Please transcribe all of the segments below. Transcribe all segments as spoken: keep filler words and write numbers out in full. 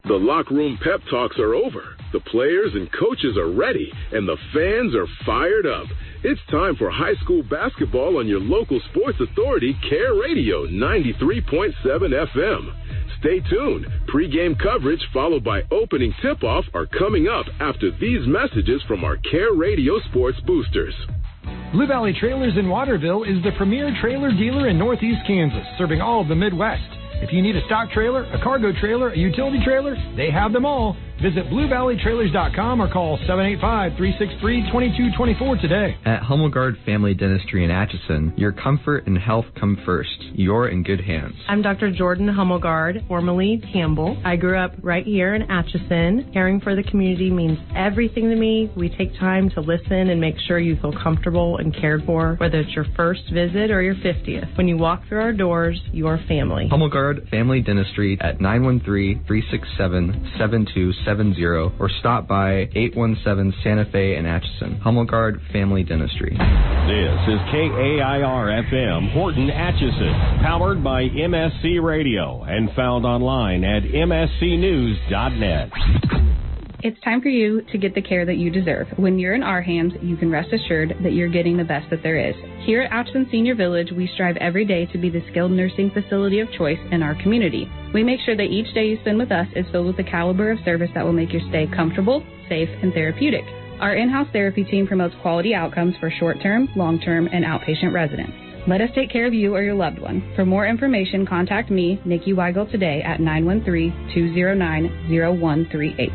The locker room pep talks are over. The players and coaches are ready, and the fans are fired up. It's time for high school basketball on your local sports authority, Care Radio ninety-three point seven F M. Stay tuned. Pre-game coverage followed by opening tip-off are coming up after these messages from our Care Radio sports boosters. Blue Valley Trailers in Waterville is the premier trailer dealer in Northeast Kansas, serving all of the Midwest. If you need a stock trailer, a cargo trailer, a utility trailer, they have them all. Visit blue valley trailers dot com or call seven eight five, three six three, two two two four today. At Hummelgard Family Dentistry in Atchison, your comfort and health come first. You're in good hands. I'm Doctor Jordan Hummelgard, formerly Campbell. I grew up right here in Atchison. Caring for the community means everything to me. We take time to listen and make sure you feel comfortable and cared for, whether it's your first visit or your fiftieth. When you walk through our doors, you're family. Hummelgard Family Dentistry at nine one three, three six seven, seven two seven zero or stop by eight one seven Santa Fe in Atchison. Hummelgard Family Dentistry. This is K A I R F M Horton, Atchison, powered by M S C Radio and found online at m s c news dot net. It's time for you to get the care that you deserve. When you're in our hands, you can rest assured that you're getting the best that there is. Here at Atchison Senior Village, we strive every day to be the skilled nursing facility of choice in our community. We make sure that each day you spend with us is filled with the caliber of service that will make your stay comfortable, safe, and therapeutic. Our in-house therapy team promotes quality outcomes for short-term, long-term, and outpatient residents. Let us take care of you or your loved one. For more information, contact me, Nikki Weigel, today at nine one three, two zero nine, zero one three eight.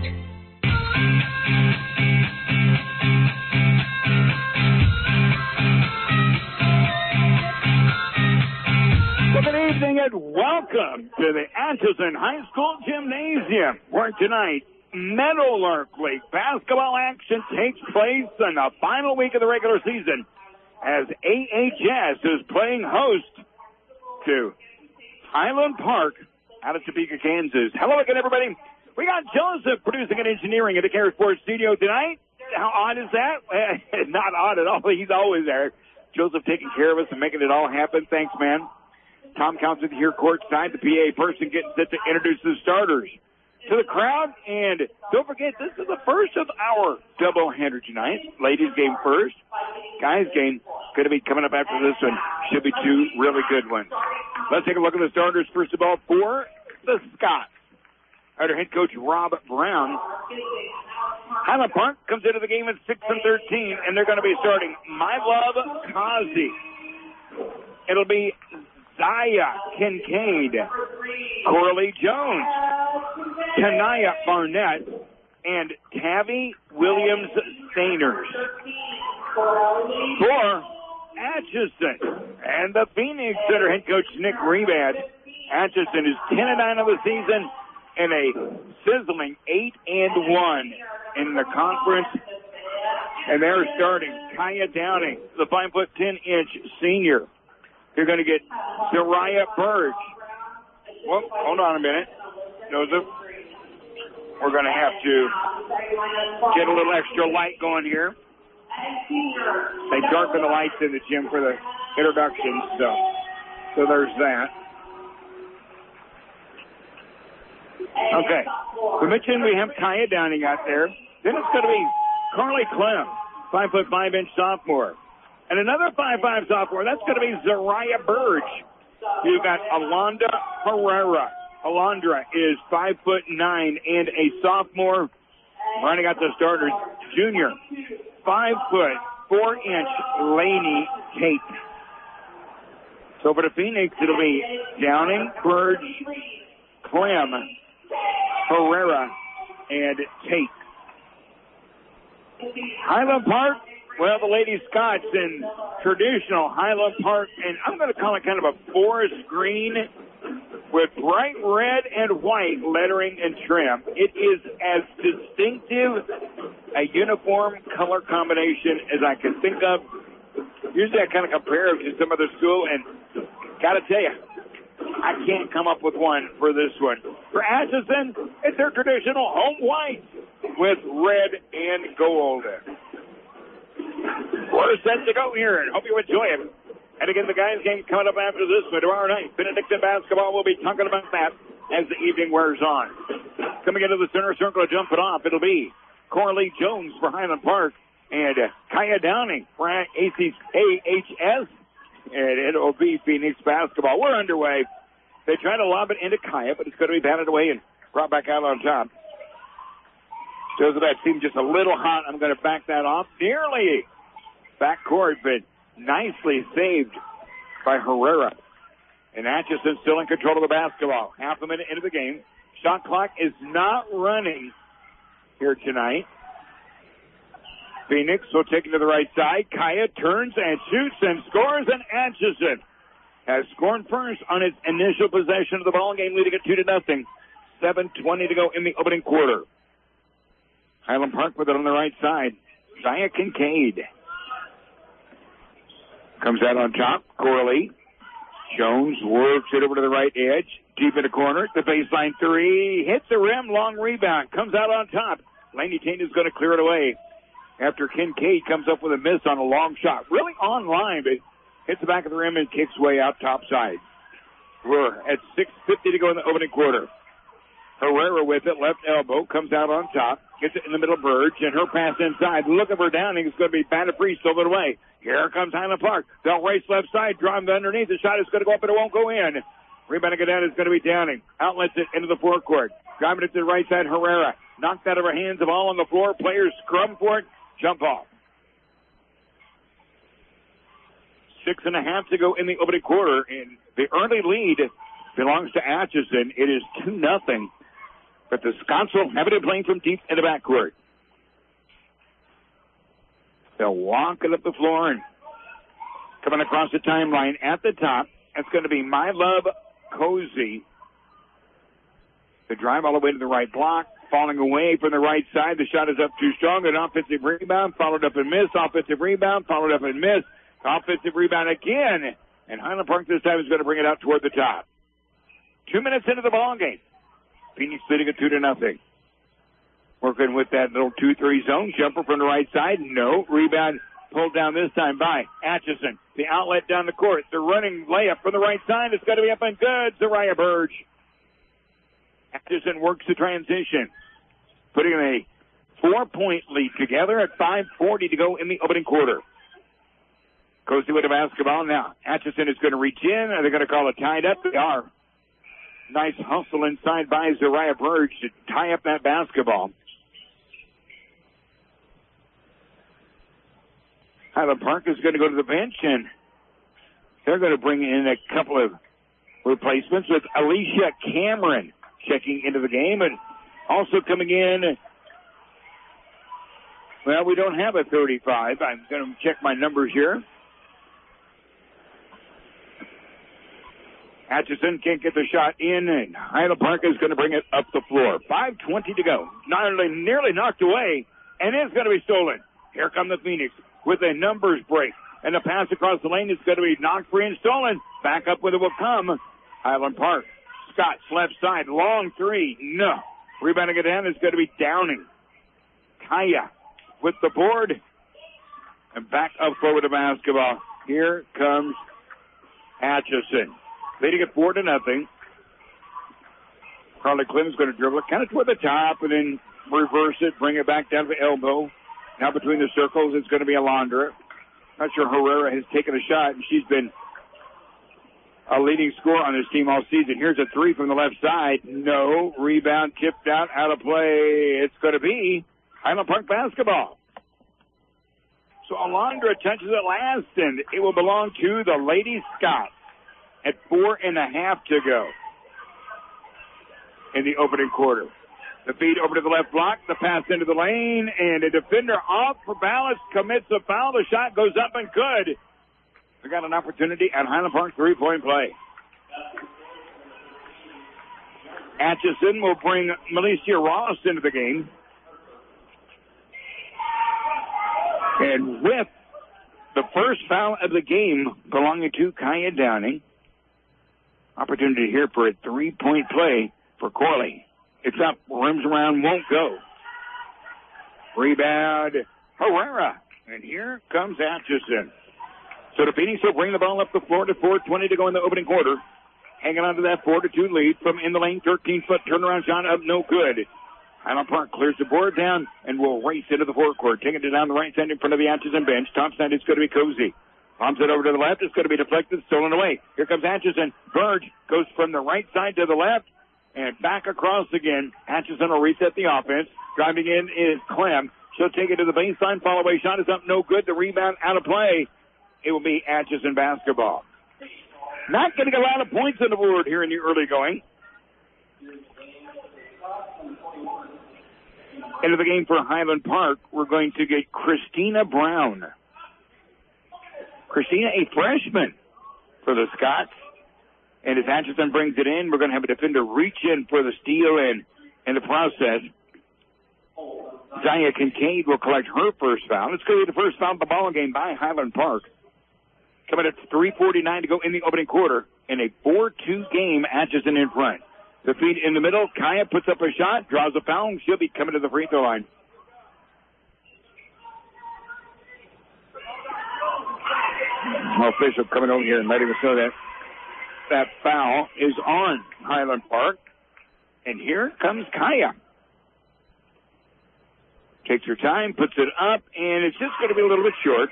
Well, good evening and welcome to the Atchison High School Gymnasium, where tonight Meadowlark League basketball action takes place in the final week of the regular season as A H S is playing host to Highland Park out of Topeka, Kansas. Hello again, everybody. We got Joseph producing and engineering at the Care Sports Studio tonight. How odd is that? Not odd at all. He's always there. Joseph taking care of us and making it all happen. Thanks, man. Tom Counselor here courtside. The P A person getting set to introduce the starters to the crowd. And don't forget, this is the first of our doubleheader tonight. Ladies game first. Guys game going to be coming up after this one. Should be two really good ones. Let's take a look at the starters. First of all, for the Scots, under head coach Rob Brown. Highland Park comes into the game at six and thirteen, and they're going to be starting My Love Kazi. It'll be Zaya Kincaid, Coralie Jones, Tanaya Barnett, and Tavi Williams-Stainers. For Atchison and the Phoenix under head coach Nick Rebad. Atchison is ten and nine of the season and a sizzling eight and one in the conference. And they're starting Kaya Downing, the five foot ten inch senior. You're going to get Zariah Burge. Well, hold on a minute, Joseph. We're going to have to get a little extra light going here. They darken the lights in the gym for the introductions, so so there's that. Okay. We mentioned we have Kaya Downing out there. Then it's going to be Carly Clem, five foot five inch sophomore. And another five five sophomore, that's going to be Zariah Burge. You've got Alondra Herrera. Alondra is five foot nine and a sophomore. Running out the starters, junior, five foot four inch Laney Tate. So for the Phoenix, it'll be Downing, Burge, Clem, Herrera, and Tate. Highland Park, well, the Lady Scots in traditional Highland Park, and I'm going to call it kind of a forest green with bright red and white lettering and trim. It is as distinctive a uniform color combination as I can think of. Usually I kind of compare it to some other school, and got to tell you, I can't come up with one for this one. For Atchison, it's their traditional home white with red and gold. We're set to go here, and hope you enjoy it. And again, the guys game coming up after this one tomorrow night. Benedictine basketball will be talking about that as the evening wears on. Coming into the center circle to jump it off, it'll be Coralie Jones for Highland Park and uh, Kaya Downing for A H S. And it'll be Phoenix basketball. We're underway. They try to lob it into Kaya, but it's going to be batted away and brought back out on top. Shows that seemed just a little hot. I'm going to back that off. Nearly backcourt, but nicely saved by Herrera. And Atchison still in control of the basketball. Half a minute into the game. Shot clock is not running here tonight. Phoenix will take it to the right side. Kaya turns and shoots and scores, and Atchison has scored first on its initial possession of the ball game, leading it two to nothing. seven twenty to go in the opening quarter. Highland Park with it on the right side. Zaya Kincaid comes out on top. Coralie Jones works it over to the right edge. Deep in the corner. The baseline three. Hits the rim. Long rebound. Comes out on top. Laney Tain is going to clear it away after Kincaid comes up with a miss on a long shot. Really on line, but hits the back of the rim and kicks way out top side. We're at six fifty to go in the opening quarter. Herrera with it, left elbow, comes out on top, gets it in the middle of Burge, and her pass inside. Looking for Downing. It's going to be batted free, stolen away. Here comes Highland Park. They'll race left side, drive underneath. The shot is going to go up, but it won't go in. Rebounding it down is going to be Downing. Outlets it into the forecourt. Driving it to the right side, Herrera. Knocked out of her hands, the ball on the floor. Players scrum for it. Jump off. Six and a half to go in the opening quarter, and the early lead belongs to Atchison. It is two nothing. But the Scots will have it playing from deep in the backcourt. They'll walk it up the floor and coming across the timeline at the top. That's going to be My Love Cozy. The drive all the way to the right block, falling away from the right side. The shot is up too strong. An offensive rebound, followed up and missed. Offensive rebound, followed up and missed. Offensive rebound again. And Highland Park this time is going to bring it out toward the top. Two minutes into the ball game. Phoenix leading it two to nothing. Working with that little two three zone. Jumper from the right side. No. Rebound pulled down this time by Atchison. The outlet down the court. The running layup from the right side. It's going to be up and good. Zariah Burge. Atchison works the transition. Putting a four-point lead together at five forty to go in the opening quarter. Cozy with the basketball now. Atchison is going to reach in. Are they going to call it tied up? They are. Nice hustle inside by Zariah Burge to tie up that basketball. Highland Park is going to go to the bench, and they're going to bring in a couple of replacements with Alicia Cameron checking into the game, and also coming in, well, we don't have a thirty-five. I'm going to check my numbers here. Atchison can't get the shot in, and Highland Park is going to bring it up the floor. five twenty to go. Nearly, nearly knocked away, and it's going to be stolen. Here come the Phoenix with a numbers break. And the pass across the lane is going to be knocked free and stolen. Back up with it will come Highland Park. Scott's left side, long three. No. Rebounding it down is going to be Downing. Kaya with the board. And back up forward to basketball. Here comes Atchison. Leading it four to nothing. Carly Clemens going to dribble it kind of toward the top and then reverse it, bring it back down to the elbow. Now between the circles, it's going to be Alondra. Not sure Herrera has taken a shot, and she's been a leading scorer on this team all season. Here's a three from the left side. No. Rebound tipped out, out of play. It's going to be Highland Park basketball. So Alondra touches it last, and it will belong to the Lady Scots at four and a half to go in the opening quarter. The feed over to the left block, the pass into the lane, and a defender off for balance, commits a foul. The shot goes up and good. We got an opportunity at Highland Park three-point play. Atchison will bring Milicia Ross into the game. And with the first foul of the game belonging to Kaya Downing, opportunity here for a three-point play for Corley. It's up, rims around, won't go. Rebound, Herrera. And here comes Atchison. So the Phoenix will bring the ball up the floor to four twenty to go in the opening quarter. hanging on to that four to two lead from in the lane. thirteen-foot turnaround shot up, no good. Highland Park clears the board down and will race into the forecourt, taking it down the right side in front of the Atchison bench. Top side is going to be Cozy. Bombs it over to the left. It's going to be deflected, stolen away. Here comes Atchison. Burge goes from the right side to the left and back across again. Atchison will reset the offense. Driving in is Clem. She'll take it to the baseline. Follow away shot is up, no good. The rebound out of play. It will be Atchison basketball. Not getting a lot of points on the board here in the early going. Into the game for Highland Park, we're going to get Christina Brown. Christina, a freshman for the Scots. And as Atchison brings it in, we're going to have a defender reach in for the steal, and in the process, Zaya Kincaid will collect her first foul. It's going to be the first foul of the ball game by Highland Park. Coming at three forty-nine to go in the opening quarter. In a four two game, Atchison in front. The feed in the middle. Kaya puts up a shot, draws a foul, and she'll be coming to the free throw line. Well, official coming over here and letting us know that that foul is on Highland Park. And here comes Kaya. Takes her time, puts it up, and it's just going to be a little bit short.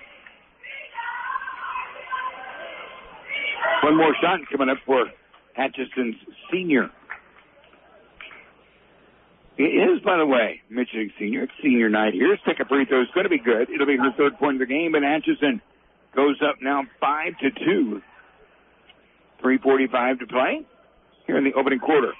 One more shot coming up for Atchison's senior. It is, by the way, mentioning senior. It's senior night here. Second free throw is going to be good. It'll be her third point of the game, and Atchison goes up now five to two. three forty-five to play here in the opening quarter.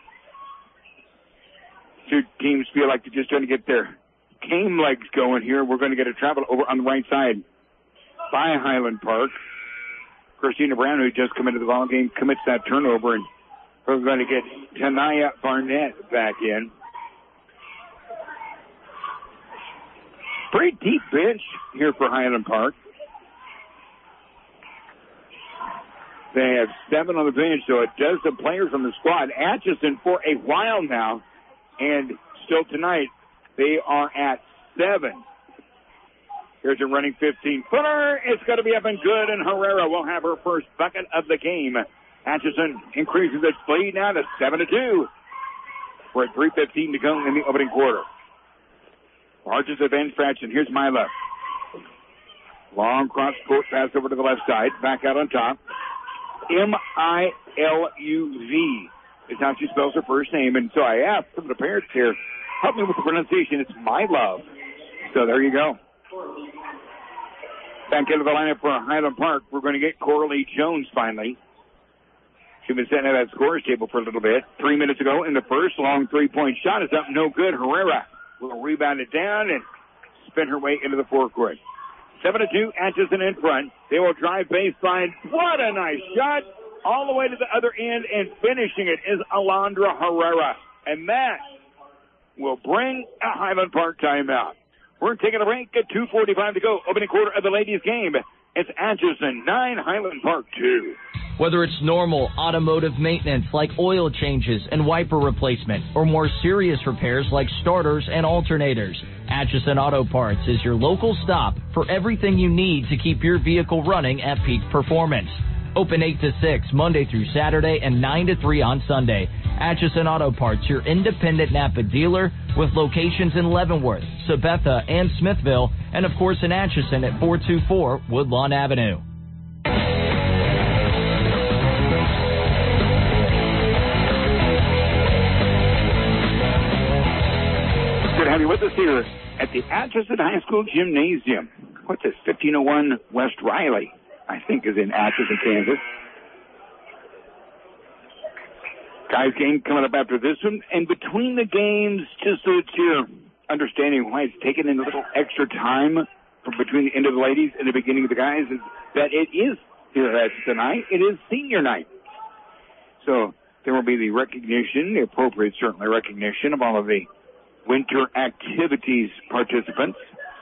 Two teams feel like they're just trying to get their game legs going here. We're going to get a travel over on the right side by Highland Park. Christina Brown, who just come into the ball game, commits that turnover, and we're going to get Tanaya Barnett back in. Pretty deep bench here for Highland Park. They have seven on the bench, so it does the players on the squad. Atchison for a while now, and still tonight, they are at seven. Here's a running fifteen-footer. It's going to be up and good, and Herrera will have her first bucket of the game. Atchison increases its lead now to seven to two. We're at three fifteen to go in the opening quarter. Largest advantage for Atchison. Here's Mila. Long cross court pass over to the left side. Back out on top. M I L U Z is how she spells her first name. And so I asked some of the parents here, help me with the pronunciation. It's My Love. So there you go. Back into the lineup for Highland Park. We're going to get Coralie Jones finally. She's been sitting at that scorer's table for a little bit. Three minutes ago in the first, long three-point shot is up, no good. Herrera will rebound it down and spin her way into the forecourt. Seven to two, Atchison in front. They will drive baseline. What a nice shot! All the way to the other end, and finishing it is Alondra Herrera. And that will bring a Highland Park timeout. We're taking a break at two forty-five to go. Opening quarter of the ladies' game. It's Atchison nine, Highland Park two. Whether it's normal automotive maintenance like oil changes and wiper replacement, or more serious repairs like starters and alternators, Atchison Auto Parts is your local stop for everything you need to keep your vehicle running at peak performance. Open eight to six Monday through Saturday and nine to three on Sunday. Atchison Auto Parts, your independent Napa dealer with locations in Leavenworth, Sabetha, and Smithville, and of course in Atchison at four two four Woodlawn Avenue. Good to have you with us here at the Atchison High School Gymnasium. What's this, fifteen oh one West Riley, I think, is in Atchison, Kansas. Guys game coming up after this one. And between the games, just so that you're understanding why it's taken in a little extra time from between the end of the ladies and the beginning of the guys, is that it is here at tonight. It is senior night. So there will be the recognition, the appropriate, certainly, recognition of all of the winter activities participants.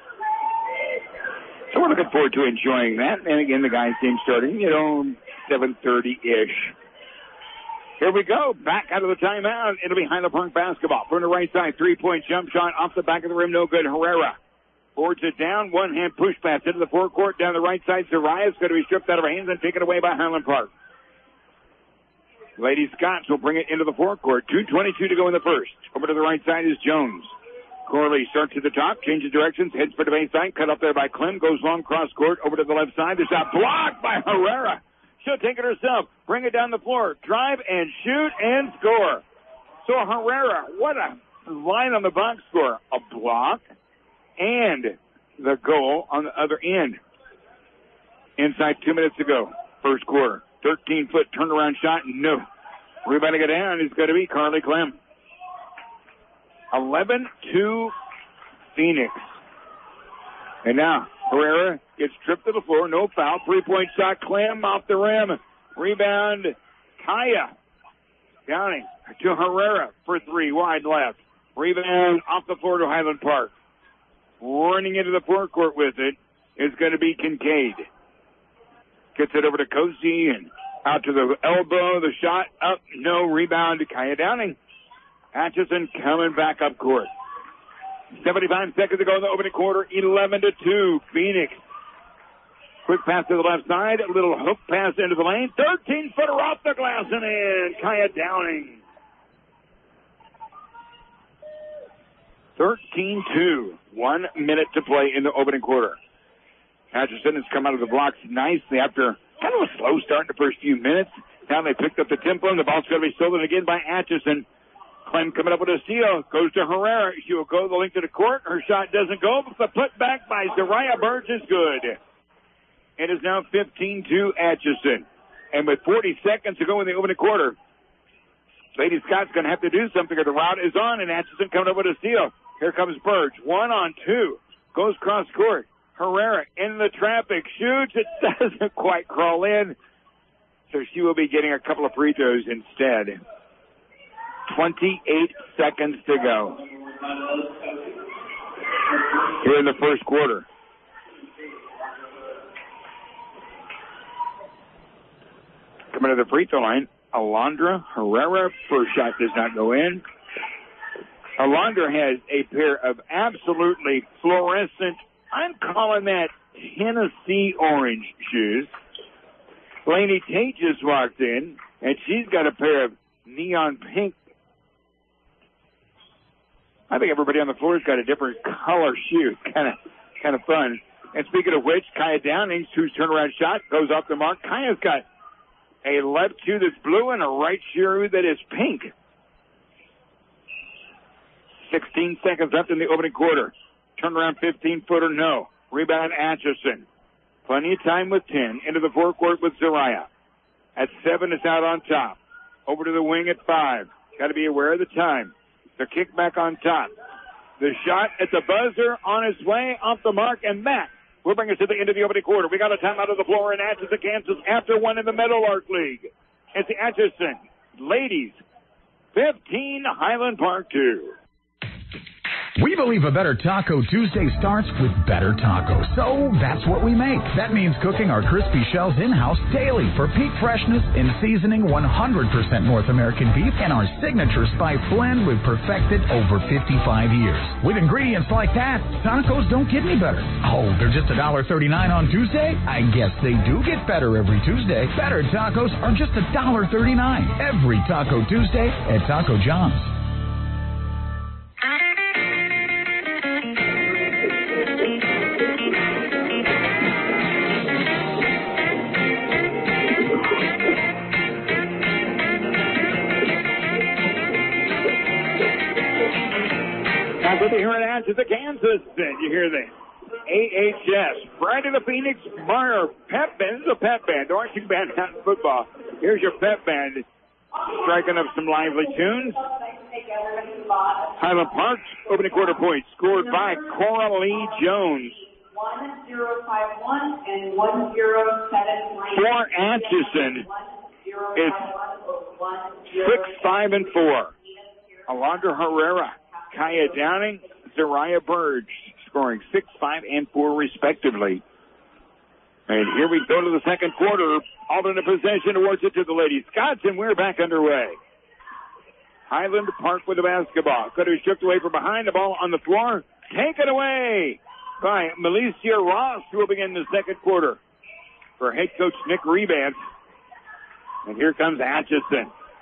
So we're looking forward to enjoying that. And again, the guys game starting, you know, seven thirty-ish. Here we go. Back out of the timeout. It'll be Highland Park basketball. From the right side, three-point jump shot off the back of the rim. No good. Herrera boards it down. One-hand push pass into the forecourt. Down the right side, Zariah's going to be stripped out of her hands and taken away by Highland Park. Lady Scots will bring it into the forecourt. two twenty-two to go in the first. Over to the right side is Jones. Corley starts at the top, changes directions, heads for the baseline, cut up there by Clem, goes long cross court, over to the left side. The shot blocked by Herrera. She'll take it herself, bring it down the floor, drive and shoot and score. So Herrera, what a line on the box score. A block and the goal on the other end. Inside two minutes to go, first quarter. thirteen-foot turnaround shot, no. Rebounding it down is going to be Carly Clem. eleven two Phoenix. And now Herrera gets tripped to the floor, no foul. Three-point shot, Clem off the rim. Rebound, Kaya Downing to Herrera for three, wide left. Rebound off the floor to Highland Park. Running into the forecourt with it is going to be Kincaid. Gets it over to Cozy and out to the elbow. The shot up, no. Rebound to Kaya Downing. Atchison coming back up court. seventy-five seconds to go in the opening quarter. eleven to two. Phoenix. Quick pass to the left side. A little hook pass into the lane. thirteen-footer off the glass and in. Kaya Downing. thirteen two. One minute to play in the opening quarter. Atchison has come out of the blocks nicely after kind of a slow start in the first few minutes. Now they picked up the tempo, and the ball's going to be stolen again by Atchison. Clem coming up with a steal. Goes to Herrera. She will go the length of the court. Her shot doesn't go, but the putback by Zariah Burge is good. It is now fifteen two Atchison. And with forty seconds to go in the opening quarter, Lady Scott's going to have to do something, or the route is on, and Atchison coming up with a steal. Here comes Burge. One on two. Goes cross court. Herrera in the traffic. Shoots. It doesn't quite crawl in. So she will be getting a couple of free throws instead. twenty-eight seconds to go here in the first quarter. Coming to the free throw line, Alondra Herrera. First shot does not go in. Alondra has a pair of absolutely fluorescent, I'm calling that Tennessee orange shoes. Lainey Tate just walked in, and she's got a pair of neon pink. I think everybody on the floor has got a different color shoe. Kind of, kind of fun. And speaking of which, Kaya Downing, whose turnaround shot goes off the mark. Kaya's got a left shoe that's blue and a right shoe that is pink. sixteen seconds left in the opening quarter. Turnaround fifteen-footer, no. Rebound, Atchison. Plenty of time with ten. Into the forecourt with Zariah. At seven, it's out on top. Over to the wing at five. Got to be aware of the time. The kick back on top. The shot at the buzzer on its way, off the mark, and that will bring us to the end of the opening quarter. We got a timeout of the floor in Atchison, Kansas, after one in the Meadowlark League. It's the Atchison ladies, fifteen, Highland Park two. We believe a better Taco Tuesday starts with better tacos, so that's what we make. That means cooking our crispy shells in-house daily for peak freshness and seasoning one hundred percent North American beef and our signature spice blend we've perfected over fifty-five years. With ingredients like that, tacos don't get any better. Oh, they're just one dollar thirty-nine on Tuesday? I guess they do get better every Tuesday. Better tacos are just one dollar thirty-nine every Taco Tuesday at Taco John's. Here in Atchison, Kansas, you hear the A H S, Pride of the Phoenix, Meyer pep band. This is a pep band, marching band, not football. Here's your pep band, striking up some lively tunes. Highland Park, opening quarter points, scored by Cora Lee Jones. one zero five one and one zero seven three. For Atchison, it's six, five, and four. Alondra Herrera, Kaya Downing, Zariah Burge, scoring six, five, and four respectively. And here we go to the second quarter. Alternate possession towards it to the Lady Scots, and we're back underway. Highland Park with the basketball. Could have stripped away from behind, the ball on the floor. Taken away by Milicia Ross, who will begin the second quarter for head coach Nick Rebant. And here comes Atchison.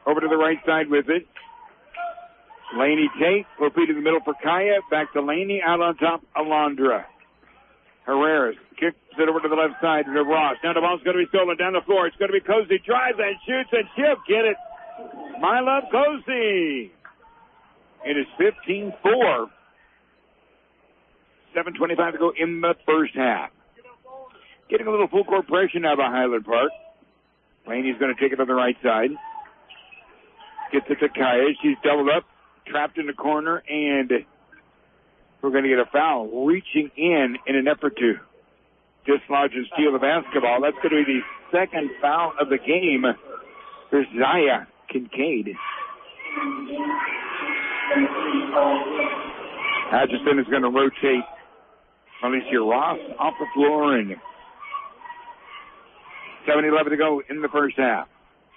Over to the right side with it. Laney Tate will feed in the middle for Kaya. Back to Laney. Out on top, Alondra. Herrera kicks it over to the left side to Ross. Now the ball's going to be stolen down the floor. It's going to be Cozy. Drives and shoots and she'll get it. My love, Cozy. It is fifteen four. seven twenty-five to go in the first half. Getting a little full court pressure now by Highland Park. Laney's going to take it on the right side. Gets it to Kaya. She's doubled up, trapped in the corner, and we're going to get a foul. Reaching in in an effort to dislodge and steal the basketball. That's going to be the second foul of the game for Zaya Kincaid. Atchison is going to rotate Alicia Ross off the floor, and seven eleven to go in the first half.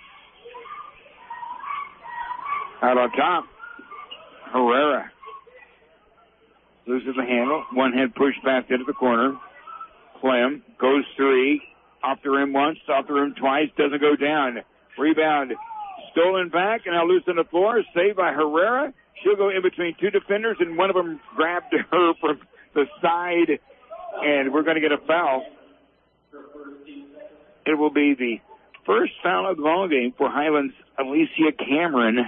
Out on top, Herrera loses the handle. One hand push pass into the corner. Clem goes three. Off the rim once, off the rim twice. Doesn't go down. Rebound stolen back, and now loose on the floor. Saved by Herrera. She'll go in between two defenders, and one of them grabbed her from the side, and we're going to get a foul. It will be the first foul of the ball game for Highlands' Alicia Cameron.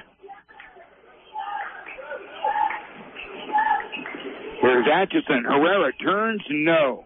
Here's Atchison. Herrera turns, no.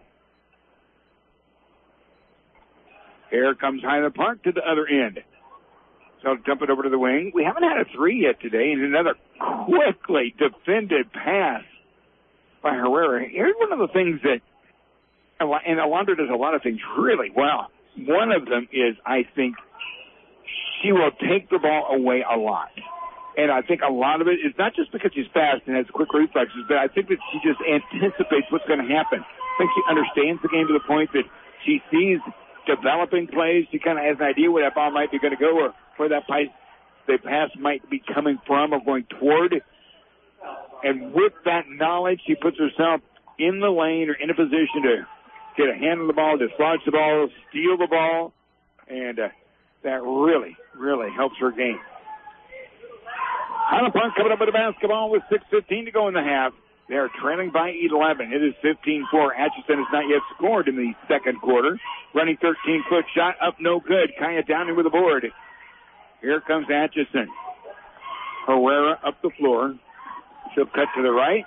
Here comes Highland Park to the other end. So dump it over to the wing. We haven't had a three yet today, and another quickly defended pass by Herrera. Here's one of the things that, and Alondra does a lot of things really well. One of them is, I think, she will take the ball away a lot. And I think a lot of it is not just because she's fast and has quick reflexes, but I think that she just anticipates what's going to happen. I think she understands the game to the point that she sees developing plays. She kind of has an idea where that ball might be going to go or where that pass, the pass might be coming from or going toward. And with that knowledge, she puts herself in the lane or in a position to get a hand on the ball, dislodge the ball, steal the ball, and uh, that really, really helps her game. Highland Park coming up with the basketball with six fifteen to go in the half. They are trailing by eleven. It is fifteen four. Atchison has not yet scored in the second quarter. Running thirteen-foot shot up, no good. Kaya Downing with the board. Here comes Atchison. Herrera up the floor. She'll cut to the right.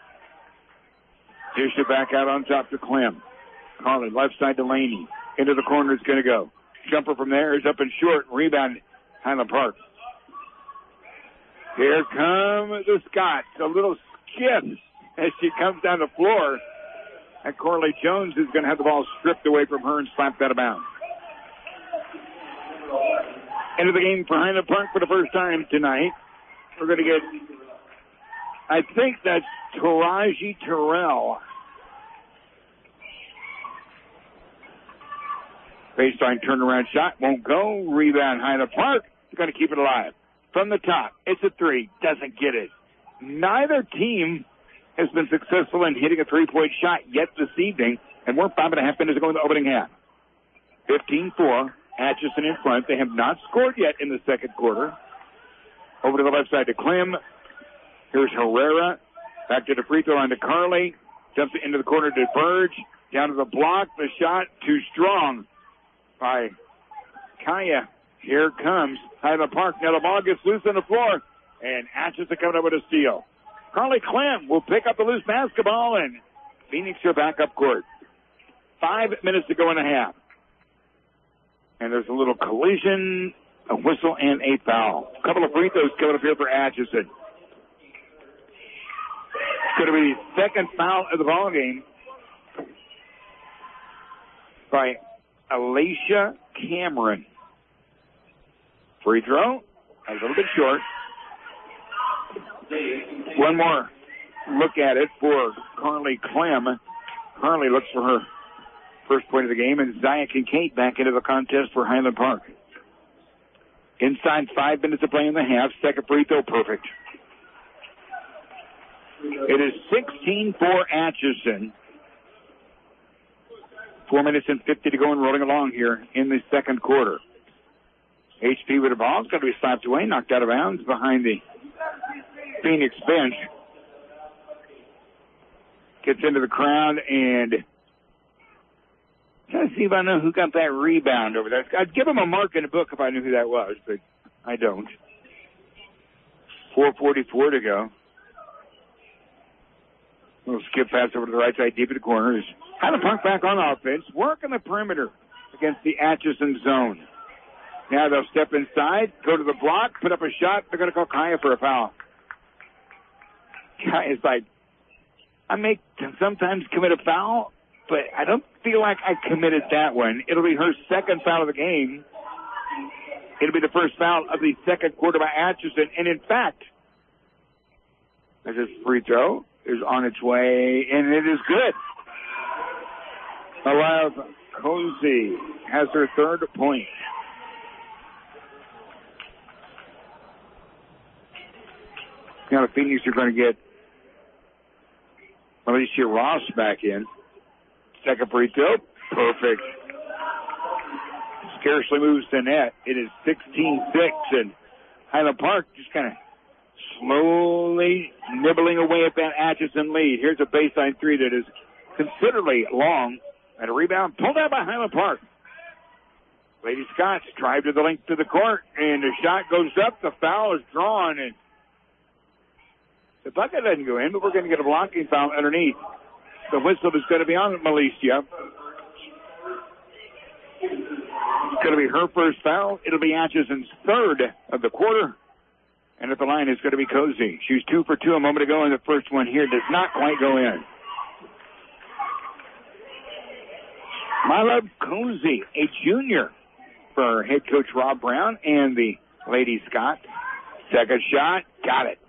Dish it back out on top to Clem. Carlin, left side to Laney. Into the corner it's going to go. Jumper from there is up and short. Rebound, Highland Park. Here come the Scots. A little skip as she comes down the floor. And Corley Jones is going to have the ball stripped away from her and slapped out of bounds. Into the game for Highland Park for the first time tonight. We're going to get, I think that's Taraji Terrell. Baseline turnaround shot won't go. Rebound Highland Park. They're going to keep it alive. From the top, it's a three. Doesn't get it. Neither team has been successful in hitting a three-point shot yet this evening, and we're five and a half minutes to go in the opening half. fifteen four, Atchison in front. They have not scored yet in the second quarter. Over to the left side to Clem. Here's Herrera. Back to the free throw line to Carly. Dumps it into the corner to Burge. Down to the block. The shot too strong by Kaya. Here comes Highland Park. Now the ball gets loose on the floor, and Atchison coming up with a steal. Carly Clem will pick up the loose basketball, and Phoenix are back up court. Five minutes to go in a half. And there's a little collision, a whistle, and a foul. A couple of free throws coming up here for Atchison. It's going to be the second foul of the ball game by Alicia Cameron. Free throw, a little bit short. One more look at it for Carly Clem. Carly looks for her first point of the game, and Zaya Kincaid back into the contest for Highland Park. Inside five minutes of play in the half. Second free throw, perfect. It is sixteen four Atchison. Four minutes and fifty to go and rolling along here in the second quarter. H P with the ball. It's going to be slapped away, knocked out of bounds behind the Phoenix bench. Gets into the crowd and trying to see if I know who got that rebound over there. I'd give him a mark in the book if I knew who that was, but I don't. four forty-four to go. Little skip pass over to the right side, deep in the corners. Highland Park back on offense, working the perimeter against the Atchison zone. Now they'll step inside, go to the block, put up a shot. They're going to call Kaya for a foul. Kaya's like, I may sometimes commit a foul, but I don't feel like I committed that one. It'll be her second foul of the game. It'll be the first foul of the second quarter by Atchison. And in fact, this free throw is on its way, and it is good. Alive Cozy has her third point. Now the Phoenix are going to get Alicia Ross back in. Second free throw, perfect. Scarcely moves the net. It is sixteen six, and Highland Park just kind of slowly nibbling away at that Atchison lead. Here's a baseline three that is considerably long, and a rebound pulled out by Highland Park. Lady Scots drive to the length to the court, and the shot goes up. The foul is drawn, and the bucket doesn't go in, but we're going to get a blocking foul underneath. The whistle is going to be on Milicia. It's going to be her first foul. It'll be Atchison's third of the quarter. And at the line is going to be Cozy. She was two for two a moment ago, and the first one here does not quite go in. My love Cozy, a junior for head coach Rob Brown and the Lady Scott. Second shot, got it.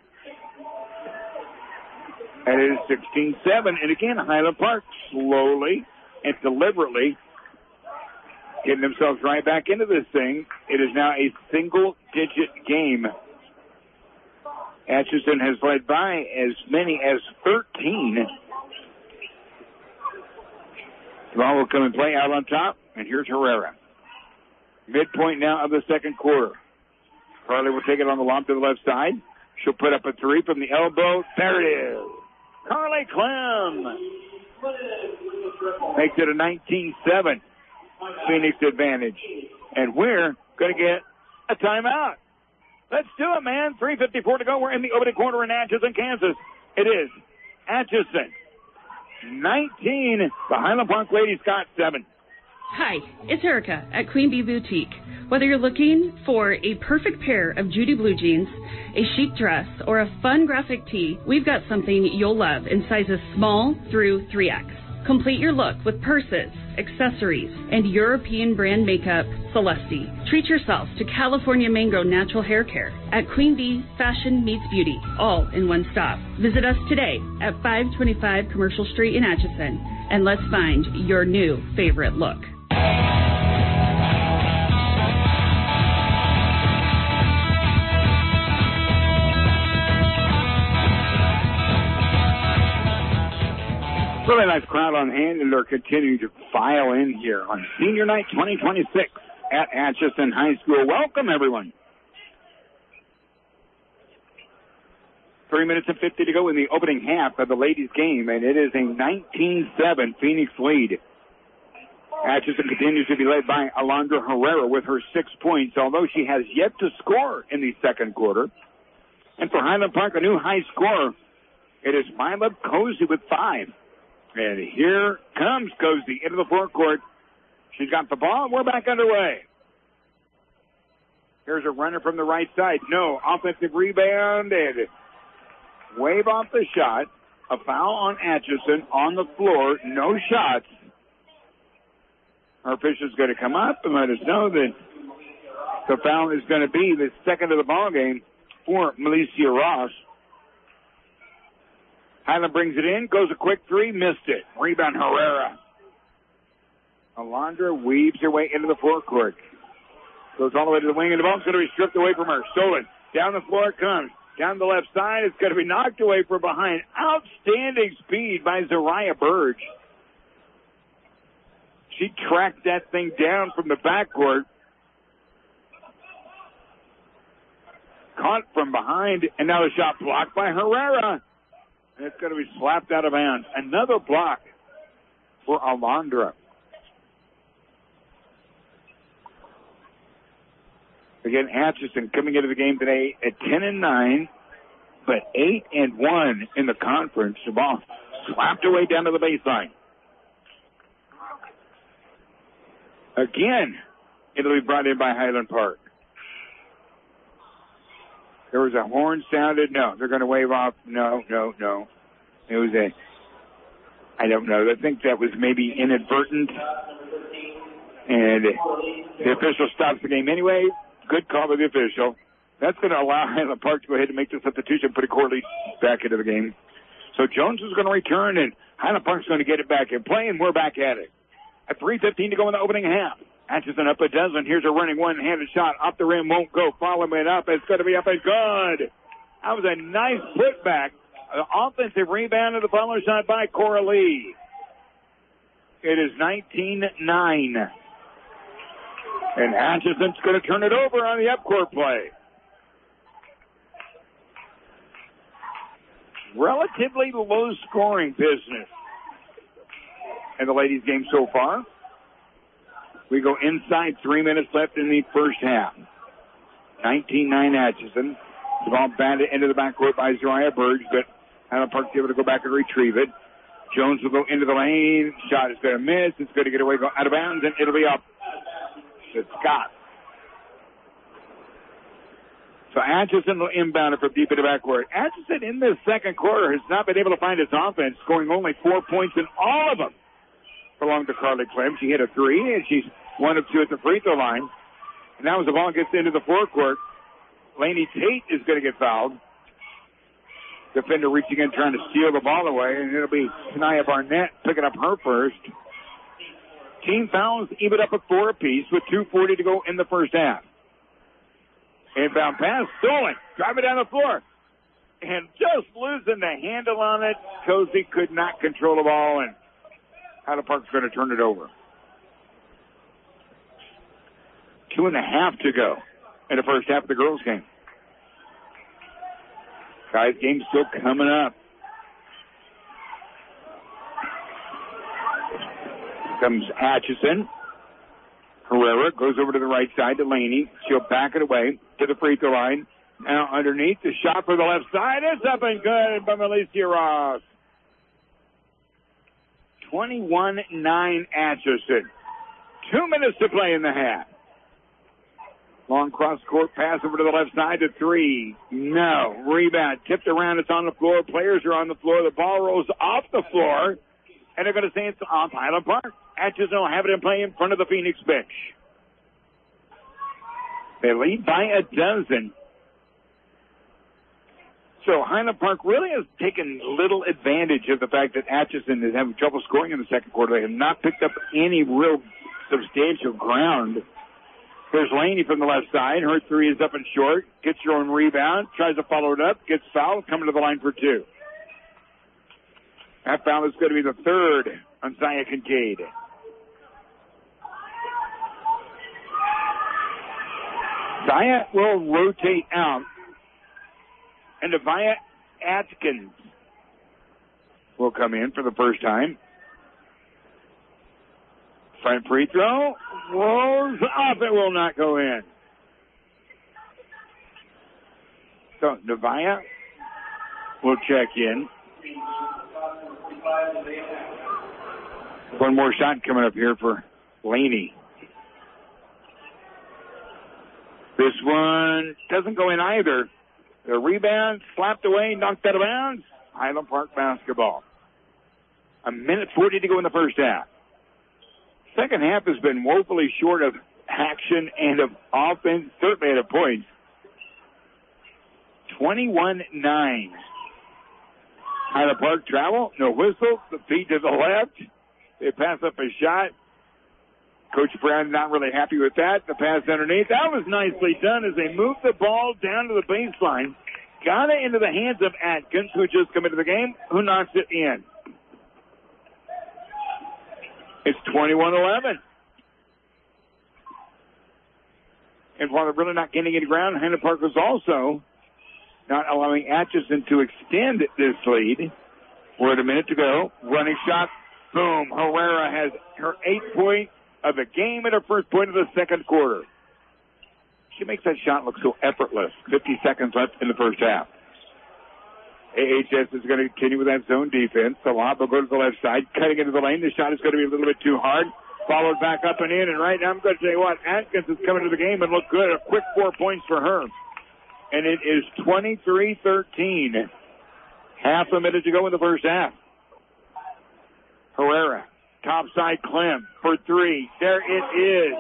And it is sixteen seven. And again, Highland Park slowly and deliberately getting themselves right back into this thing. It is now a single-digit game. Atchison has led by as many as thirteen. The ball will come and play out on top, and here's Herrera. Midpoint now of the second quarter. Carly will take it on the lob to the left side. She'll put up a three from the elbow. There it is. Carly Clem makes it a nineteen seven Phoenix advantage. And we're going to get a timeout. Let's do it, man. three fifty-four to go. We're in the opening quarter in Atchison, Kansas. It is Atchison nineteen, the Highland Park Lady Scott seven. Hi, it's Erica at Queen Bee Boutique. Whether you're looking for a perfect pair of Judy blue jeans, a chic dress, or a fun graphic tee, we've got something you'll love in sizes small through three X. Complete your look with purses, accessories, and European brand makeup, Celeste. Treat yourself to California Mango Natural Hair Care at Queen Bee Fashion Meets Beauty, all in one stop. Visit us today at five twenty-five Commercial Street in Atchison, and let's find your new favorite look. Really nice crowd on hand, and they're continuing to file in here on Senior Night twenty twenty-six at Atchison High School. Welcome, everyone. Three minutes and fifty to go in the opening half of the ladies' game, and it is a nineteen seven Phoenix lead. Atchison continues to be led by Alondra Herrera with her six points, although she has yet to score in the second quarter. And for Highland Park, a new high scorer, it is Mila Cozy with five. And here comes Cozy into the forecourt. She's got the ball, and we're back underway. Here's a runner from the right side. No, offensive rebound, and wave off the shot. A foul on Atchison on the floor. No shots. Our official's going to come up and let us know that the foul is going to be the second of the ball game for Milicia Ross. Highland brings it in, goes a quick three, missed it. Rebound Herrera. Alondra weaves her way into the forecourt. Goes all the way to the wing, and the ball's going to be stripped away from her. Stolen. Down the floor it comes. Down the left side, it's going to be knocked away from behind. Outstanding speed by Zariah Burge. She tracked that thing down from the backcourt. caught from behind, and now the shot blocked by Herrera. And it's going to be slapped out of bounds. Another block for Alondra. Again, Atchison coming into the game today at ten and nine, but eight and one in the conference. The ball slapped away down to the baseline. Again, it'll be brought in by Highland Park. There was a horn sounded. No, they're going to wave off. No, no, no. It was a, I don't know. I think that was maybe inadvertent. And the official stops the game anyway. Good call by the official. That's going to allow Highland Park to go ahead and make the substitution, put Corley back into the game. So Jones is going to return, and Highland Park's going to get it back in play, and we're back at it. At three fifteen to go in the opening half. Atchison up a dozen. Here's a running one-handed shot. Off the rim, won't go. Following it up. It's going to be up and good. That was a nice putback. An offensive rebound of the follow shot by Cora Lee. It is nineteen nine. And Atchison's going to turn it over on the up-court play. Relatively low-scoring business in the ladies' game so far. We go inside, three minutes left in the first half. nineteen nine Atchison. The ball batted into the backcourt by Zariah Burge, but Highland Park's able to go back and retrieve it. Jones will go into the lane. Shot is going to miss. It's going to get away, go out of bounds, and it'll be up to Scott. So Atchison will inbound it from deep in the backcourt. Atchison in this second quarter has not been able to find his offense, scoring only four points in all of them. Belonged to Carly Clem. She hit a three, and she's one of two at the free throw line. And now as the ball gets into the forecourt, Laney Tate is going to get fouled. Defender reaching in, trying to steal the ball away, and it'll be Tanaya Barnett picking up her first. Team fouls even up at four apiece with two forty to go in the first half. Inbound pass, stolen. Drive it down the floor. And just losing the handle on it, Cozy could not control the ball, and Highland Park's going to turn it over. Two and a half to go in the first half of the girls' game. Guys, game's still coming up. Comes Atchison. Herrera goes over to the right side to Laney. She'll back it away to the free throw line. Now underneath, the shot for the left side. It's up and good by Alicia Ross. twenty-one nine Atchison. Two minutes to play in the half. Long cross-court pass over to the left side to three. No. Rebound. Tipped around. It's on the floor. Players are on the floor. The ball rolls off the floor. And they're going to say it's off Highland Park. Atchison will have it in play in front of the Phoenix bench. They lead by a dozen. So Highland Park really has taken little advantage of the fact that Atchison is having trouble scoring in the second quarter. They have not picked up any real substantial ground. There's Laney from the left side. Her three is up and short. Gets her own rebound. Tries to follow it up. Gets fouled. Coming to the line for two. That foul is going to be the third on Zaya Kincaid. Zaya will rotate out. And Devia Atkins will come in for the first time. Front free throw. Rolls off. It will not go in. So Devia will check in. One more shot coming up here for Laney. This one doesn't go in either. The rebound slapped away, knocked out of bounds. Highland Park basketball. A minute forty to go in the first half. Second half has been woefully short of action and of offense, certainly at a point. twenty-one nine. Highland Park travel, no whistle, the feet to the left. They pass up a shot. Coach Brown not really happy with that. The pass underneath. That was nicely done as they moved the ball down to the baseline. Got it into the hands of Atkins, who just come into the game, who knocks it in. It's twenty-one eleven. And while they're really not getting any ground, Highland Park was also not allowing Atchison to extend this lead. We're at a minute to go. Running shot. Boom. Herrera has her eighth point of the game and her first point of the second quarter. She makes that shot look so effortless. fifty seconds left in the first half. A H S is going to continue with that zone defense. The lob will go to the left side, cutting into the lane. The shot is going to be a little bit too hard. Followed back up and in. And right now I'm going to tell you what, Atkins is coming to the game and look good. A quick four points for her. And it is twenty-three thirteen. Half a minute to go in the first half. Herrera, top side Clem for three. There it is.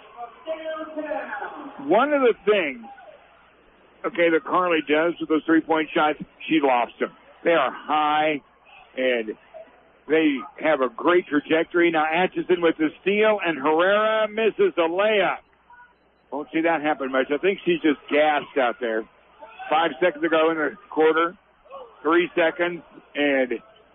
One of the things, okay, that Carly does with those three-point shots, she lofts them. They are high, and they have a great trajectory. Now Atchison with the steal, and Herrera misses a layup. Won't see that happen much. I think she's just gassed out there. Five seconds to go in the quarter. Three seconds, and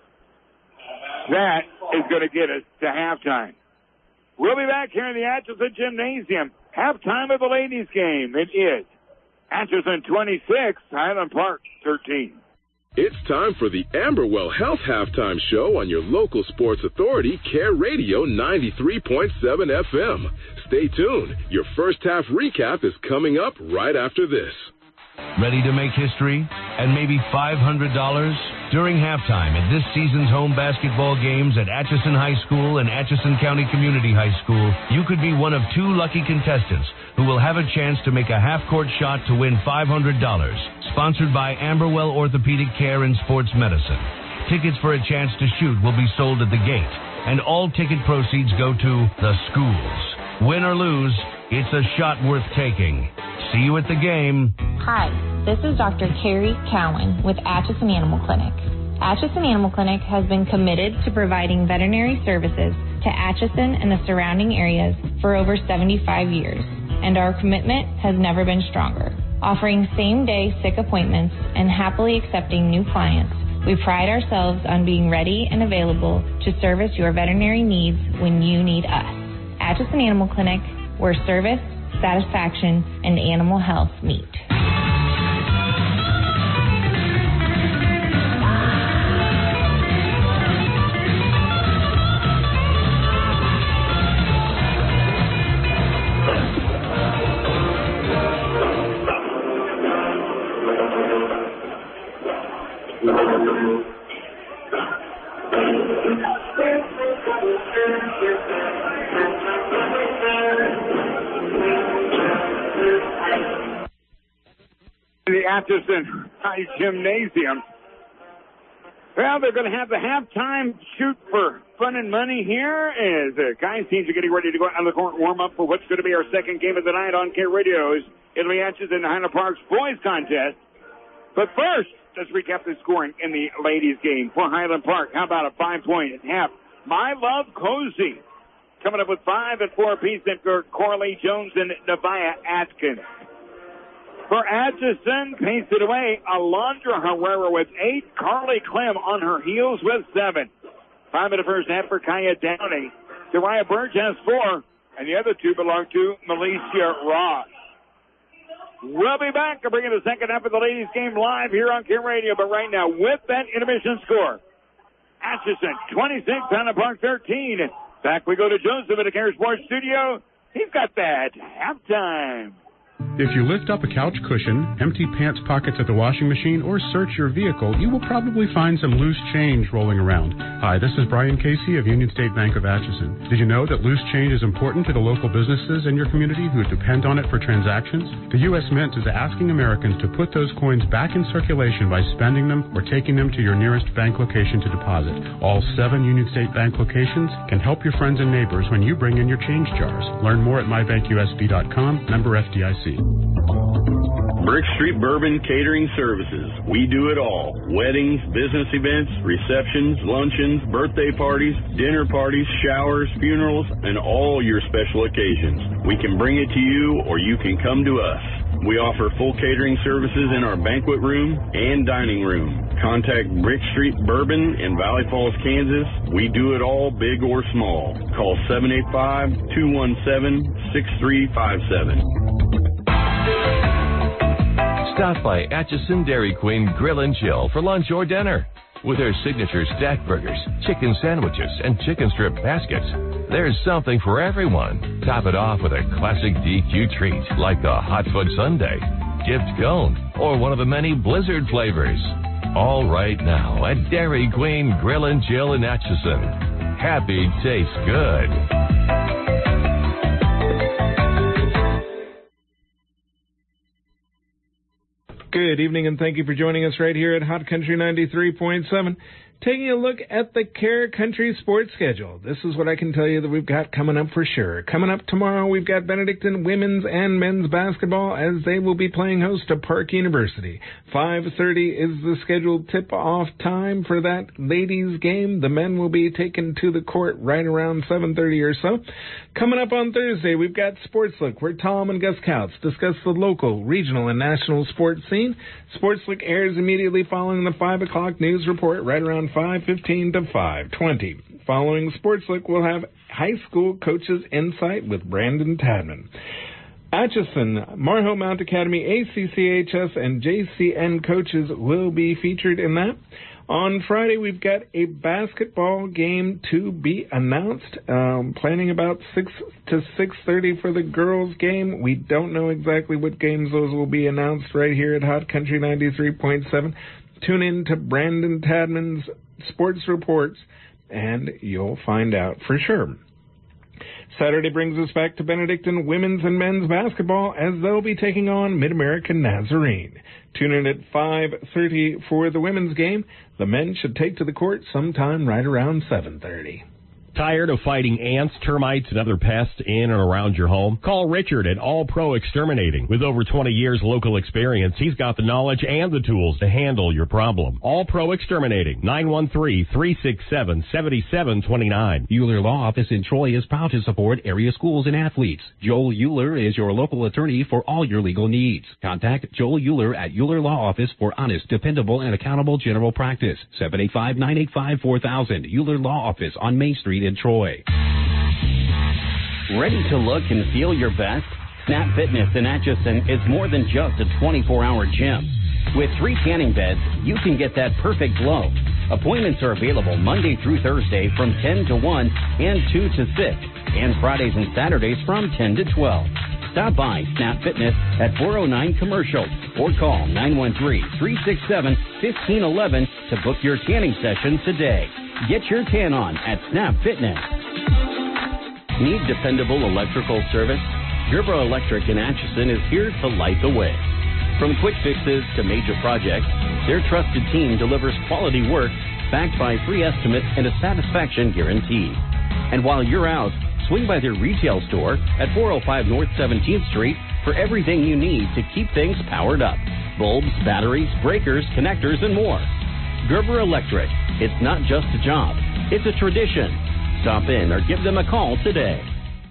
that is going to get us to halftime. We'll be back here in the Atchison Gymnasium. Halftime of the ladies' game. It is Atchison twenty-six, Highland Park thirteen. It's time for the Amberwell Health Halftime Show on your local sports authority, Care Radio ninety-three point seven F M. Stay tuned. Your first half recap is coming up right after this. Ready to make history and maybe five hundred dollars? During halftime at this season's home basketball games at Atchison High School and Atchison County Community High School, you could be one of two lucky contestants who will have a chance to make a half-court shot to win five hundred dollars. Sponsored by Amberwell Orthopedic Care and Sports Medicine. Tickets for a chance to shoot will be sold at the gate, and all ticket proceeds go to the schools. Win or lose, it's a shot worth taking. See you at the game. Hi, this is Doctor Carrie Cowan with Atchison Animal Clinic. Atchison Animal Clinic has been committed to providing veterinary services to Atchison and the surrounding areas for over seventy-five years, and our commitment has never been stronger. Offering same-day sick appointments and happily accepting new clients, we pride ourselves on being ready and available to service your veterinary needs when you need us. Atchison Animal Clinic, where service, satisfaction, and animal health meet. The Atchison High Gymnasium. Well, they're going to have the halftime shoot for fun and money here as the guys teams are getting ready to go out on the court and warm up for what's going to be our second game of the night on Care Radios. It'll be Atchison Highland Park's boys contest. But first, let's recap the scoring in the ladies game for Highland Park. How about a five-point at half? My Love Cozy coming up with five and four apiece for Corley Jones and Nevaeh Atkins. For Atchison, paced it away, Alondra Herrera with eight. Carly Clem on her heels with seven. Five in the first half for Kaya Downey. Dariah Burge has four, and the other two belong to Milicia Ross. We'll be back to bring in the second half of the ladies' game live here on Care Radio, but right now with that intermission score, Atchison twenty-six, Highland Park thirteen. Back we go to Joseph at the Care Sports Studio. He's got that halftime. If you lift up a couch cushion, empty pants pockets at the washing machine, or search your vehicle, you will probably find some loose change rolling around. Hi, this is Brian Casey of Union State Bank of Atchison. Did you know that loose change is important to the local businesses in your community who depend on it for transactions? The U S Mint is asking Americans to put those coins back in circulation by spending them or taking them to your nearest bank location to deposit. All seven Union State Bank locations can help your friends and neighbors when you bring in your change jars. Learn more at my bank U S B dot com, member F D I C. Brick Street Bourbon Catering Services. We do it all. Weddings, business events, receptions, luncheons, birthday parties, dinner parties, showers, funerals, and all your special occasions. We can bring it to you or you can come to us. We offer full catering services in our banquet room and dining room. Contact Brick Street Bourbon in Valley Falls, Kansas. We do it all, big or small. Call seven eight five, two one seven, six three five seven. Stop by Atchison Dairy Queen Grill and Chill for lunch or dinner. With their signature stack burgers, chicken sandwiches, and chicken strip baskets, there's something for everyone. Top it off with a classic D Q treat like the Hot Fudge Sundae, Gift Cone, or one of the many Blizzard flavors. All right now at Dairy Queen Grill and Chill in Atchison. Happy tastes good. Good evening, and thank you for joining us right here at Hot Country ninety-three point seven. Taking a look at the Care Country sports schedule. This is what I can tell you that we've got coming up for sure. Coming up tomorrow, we've got Benedictine women's and men's basketball as they will be playing host to Park University. five thirty is the scheduled tip-off time for that ladies' game. The men will be taken to the court right around seven thirty or so. Coming up on Thursday, we've got Sports Look, where Tom and Gus Couts discuss the local, regional, and national sports scene. Sports Look airs immediately following the five o'clock news report right around five fifteen to five twenty. Following Sports Look, we'll have High School Coaches Insight with Brandon Tadman. Atchison, Marho Mount Academy, A C C H S, and J C N coaches will be featured in that. On Friday, we've got a basketball game to be announced. Um, planning about six to six thirty for the girls' game. We don't know exactly what games those will be announced right here at Hot Country ninety-three point seven. Tune in to Brandon Tadman's sports reports, and you'll find out for sure. Saturday brings us back to Benedictine women's and men's basketball as they'll be taking on Mid-American Nazarene. Tune in at five thirty for the women's game. The men should take to the court sometime right around seven thirty. Tired of fighting ants, termites, and other pests in and around your home? Call Richard at All Pro Exterminating. With over twenty years local experience, he's got the knowledge and the tools to handle your problem. All Pro Exterminating, nine one three, three six seven, seven seven two nine. Euler Law Office in Troy is proud to support area schools and athletes. Joel Euler is your local attorney for all your legal needs. Contact Joel Euler at Euler Law Office for honest, dependable, and accountable general practice. seven eight five, nine eight five, four thousand. Euler Law Office on Main Street in Troy. Ready to look and feel your best? Snap Fitness in Atchison is more than just a twenty-four hour gym. With three tanning beds, you can get that perfect glow. Appointments are available Monday through Thursday from ten to one and two to six, and Fridays and Saturdays from ten to twelve. Stop by Snap Fitness at four oh nine Commercial or call nine one three, three six seven, one five one one to book your tanning session today. Get your tan on at Snap Fitness. Need dependable electrical service? Gerber Electric in Atchison is here to light the way. From quick fixes to major projects, their trusted team delivers quality work backed by free estimates and a satisfaction guarantee. And while you're out, swing by their retail store at four oh five North seventeenth Street for everything you need to keep things powered up. Bulbs, batteries, breakers, connectors, and more. Gerber Electric. It's not just a job, it's a tradition. Stop in or give them a call today.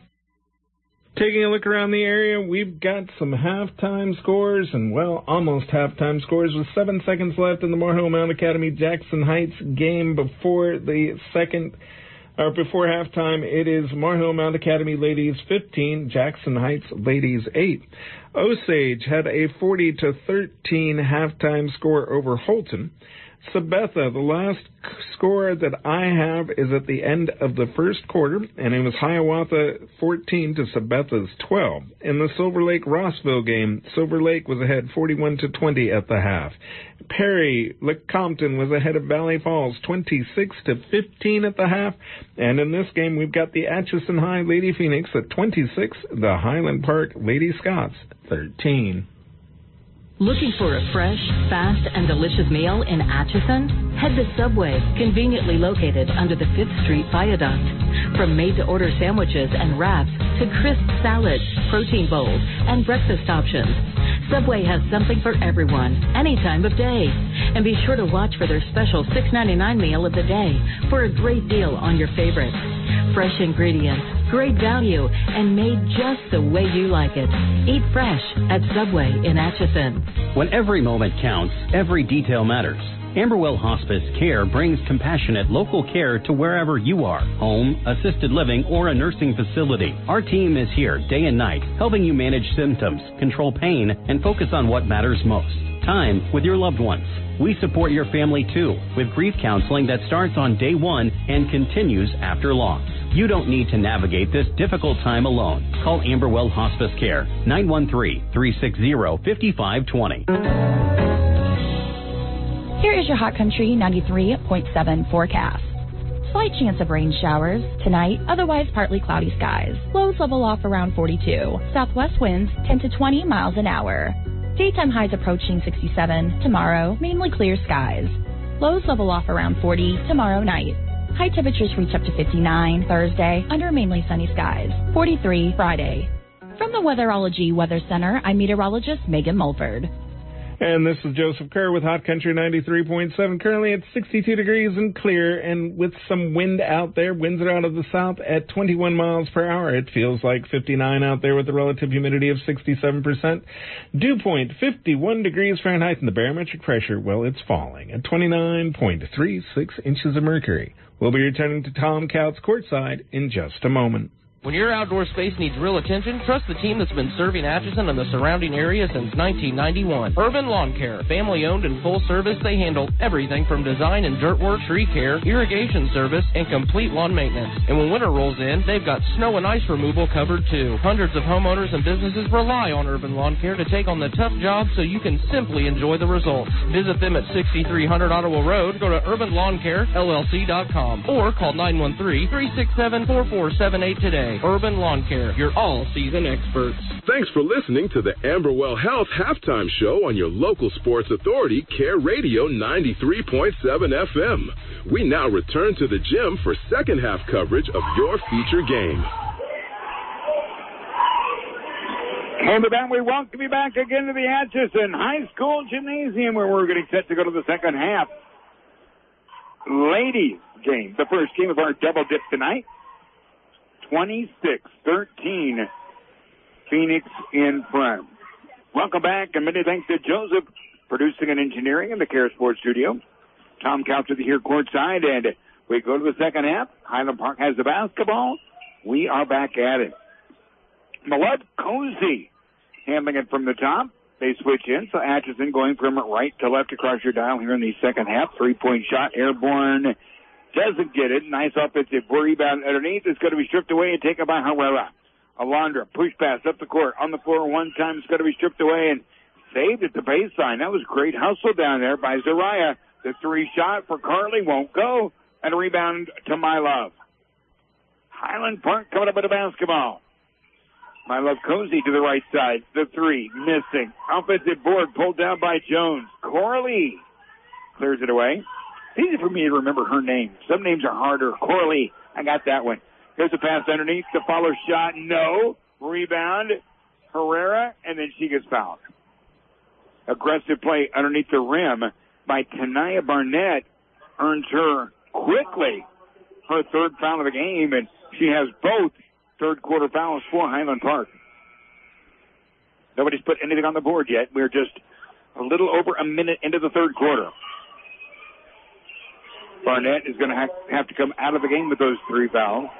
Taking a look around the area, we've got some halftime scores and, well, almost halftime scores with seven seconds left in the Marho Mount Academy Jackson Heights game before the second, or before halftime. It is Marho Mount Academy ladies fifteen, Jackson Heights ladies eight. Osage had a forty to thirteen halftime score over Holton. Sabetha, the last score that I have is at the end of the first quarter, and it was Hiawatha fourteen to Sabetha's twelve. In the Silver Lake Rossville game, Silver Lake was ahead forty-one to twenty at the half. Perry Lecompton was ahead of Valley Falls twenty-six to fifteen at the half. And in this game, we've got the Atchison High Lady Phoenix at twenty-six, the Highland Park Lady Scots thirteen. Looking for a fresh, fast, and delicious meal in Atchison? Head to Subway, conveniently located under the fifth Street Viaduct. From made-to-order sandwiches and wraps to crisp salads, protein bowls, and breakfast options, Subway has something for everyone, any time of day. And be sure to watch for their special six ninety-nine meal of the day for a great deal on your favorites. Fresh ingredients, great value, and made just the way you like it. Eat fresh at Subway in Atchison. When every moment counts, every detail matters. Amberwell Hospice Care brings compassionate local care to wherever you are, home, assisted living, or a nursing facility. Our team is here day and night, helping you manage symptoms, control pain, and focus on what matters most. Time with your loved ones. We support your family too, with grief counseling that starts on day one and continues after loss. You don't need to navigate this difficult time alone. Call Amberwell Hospice Care, nine one three, three six zero, five five two zero. Here is your Hot Country ninety-three point seven forecast. Slight chance of rain showers tonight, otherwise partly cloudy skies. Lows level off around forty-two. Southwest winds ten to twenty miles an hour. Daytime highs approaching sixty-seven. Tomorrow, mainly clear skies. Lows level off around forty tomorrow night. High temperatures reach up to fifty-nine Thursday under mainly sunny skies. forty-three Friday. From the Weatherology Weather Center, I'm meteorologist Megan Mulford. And this is Joseph Kerr with Hot Country ninety-three point seven. Currently at sixty-two degrees and clear, and with some wind out there. Winds are out of the south at twenty-one miles per hour. It feels like fifty-nine out there with a relative humidity of sixty-seven percent. Dew point fifty-one degrees Fahrenheit, and the barometric pressure, well, it's falling at twenty-nine point three six inches of mercury. We'll be returning to Tom Couts courtside in just a moment. When your outdoor space needs real attention, trust the team that's been serving Atchison and the surrounding area since nineteen ninety-one. Urban Lawn Care. Family-owned and full service, they handle everything from design and dirt work, tree care, irrigation service, and complete lawn maintenance. And when winter rolls in, they've got snow and ice removal covered too. Hundreds of homeowners and businesses rely on Urban Lawn Care to take on the tough job so you can simply enjoy the results. Visit them at sixty-three hundred Ottawa Road. Go to urban lawn care L L C dot com or call nine one three, three six seven, four four seven eight today. Urban Lawn Care, your all-season experts. Thanks for listening to the Amberwell Health Halftime Show on your local sports authority, Care Radio ninety-three point seven F M. We now return to the gym for second half coverage of your feature game. And with that, we welcome you back again to the Atchison High School Gymnasium, where we're getting set to go to the second half. Ladies game, the first game of our double dip tonight. twenty-six thirteen, Phoenix in front. Welcome back, and many thanks to Joseph, producing and engineering in the Care Sports Studio. Tom Couch with you here courtside, and we go to the second half. Highland Park has the basketball. We are back at it. Malud Cozy handling it from the top. They switch in, so Atchison going from right to left across your dial here in the second half. Three-point shot, airborne. Doesn't get it. Nice offensive rebound underneath. It's going to be stripped away and taken by Herrera. Alondra, push pass up the court. On the floor one time. It's going to be stripped away and saved at the baseline. That was great hustle down there by Zariah. The three shot for Carly won't go. And a rebound to My Love. Highland Park coming up with a basketball. My Love Cozy to the right side. The three missing. Offensive board pulled down by Jones. Corley clears it away. It's easy for me to remember her name. Some names are harder. Corley, I got that one. Here's a pass underneath. The follow shot, no. Rebound, Herrera, and then she gets fouled. Aggressive play underneath the rim by Tanaya Barnett earns her quickly her third foul of the game, and she has both third quarter fouls for Highland Park. Nobody's put anything on the board yet. We're just a little over a minute into the third quarter. Barnett is going to have, have to come out of the game with those three fouls.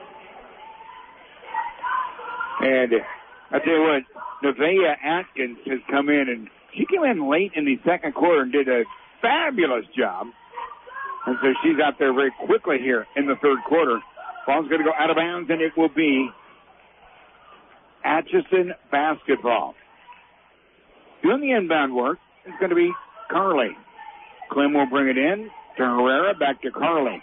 And I tell you what, Nevaeh Atkins has come in, and she came in late in the second quarter and did a fabulous job. And so she's out there very quickly here in the third quarter. Ball's going to go out of bounds, and it will be Atchison basketball. Doing the inbound work is going to be Carly. Clem will bring it in to Herrera, back to Carly.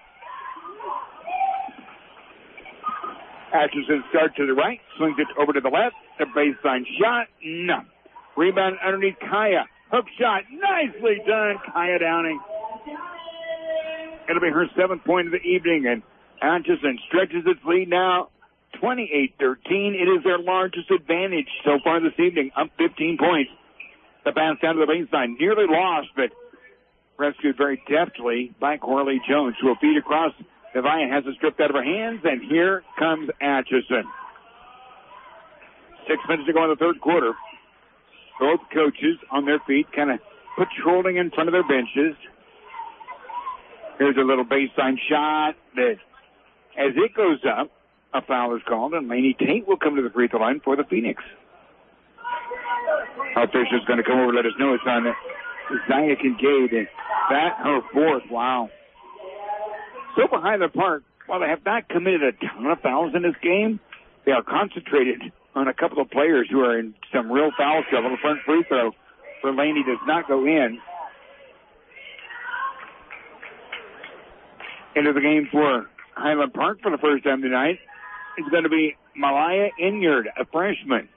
Atchison starts to the right, swings it over to the left. The baseline shot, no. Rebound underneath Kaya. Hook shot, nicely done, Kaya Downing. It'll be her seventh point of the evening, and Atchison stretches its lead now, twenty-eight thirteen. It is their largest advantage so far this evening, up fifteen points. The pass down to the baseline, nearly lost, but rescued very deftly by Corley Jones, who will feed across. Nevaeh has it stripped out of her hands, and here comes Atchison. Six minutes to go in the third quarter. Both coaches on their feet, kind of patrolling in front of their benches. Here's a little baseline shot that, as it goes up, a foul is called, and Lainey Tate will come to the free throw line for the Phoenix. Our official's going to come over and let us know it's on Zaya Kincaid, and that her fourth. Wow. So for Highland Park, while they have not committed a ton of fouls in this game, they are concentrated on a couple of players who are in some real foul trouble. The front free throw for Laney does not go in. Into the game for Highland Park for the first time tonight is going to be Malaya Inyard, a freshman.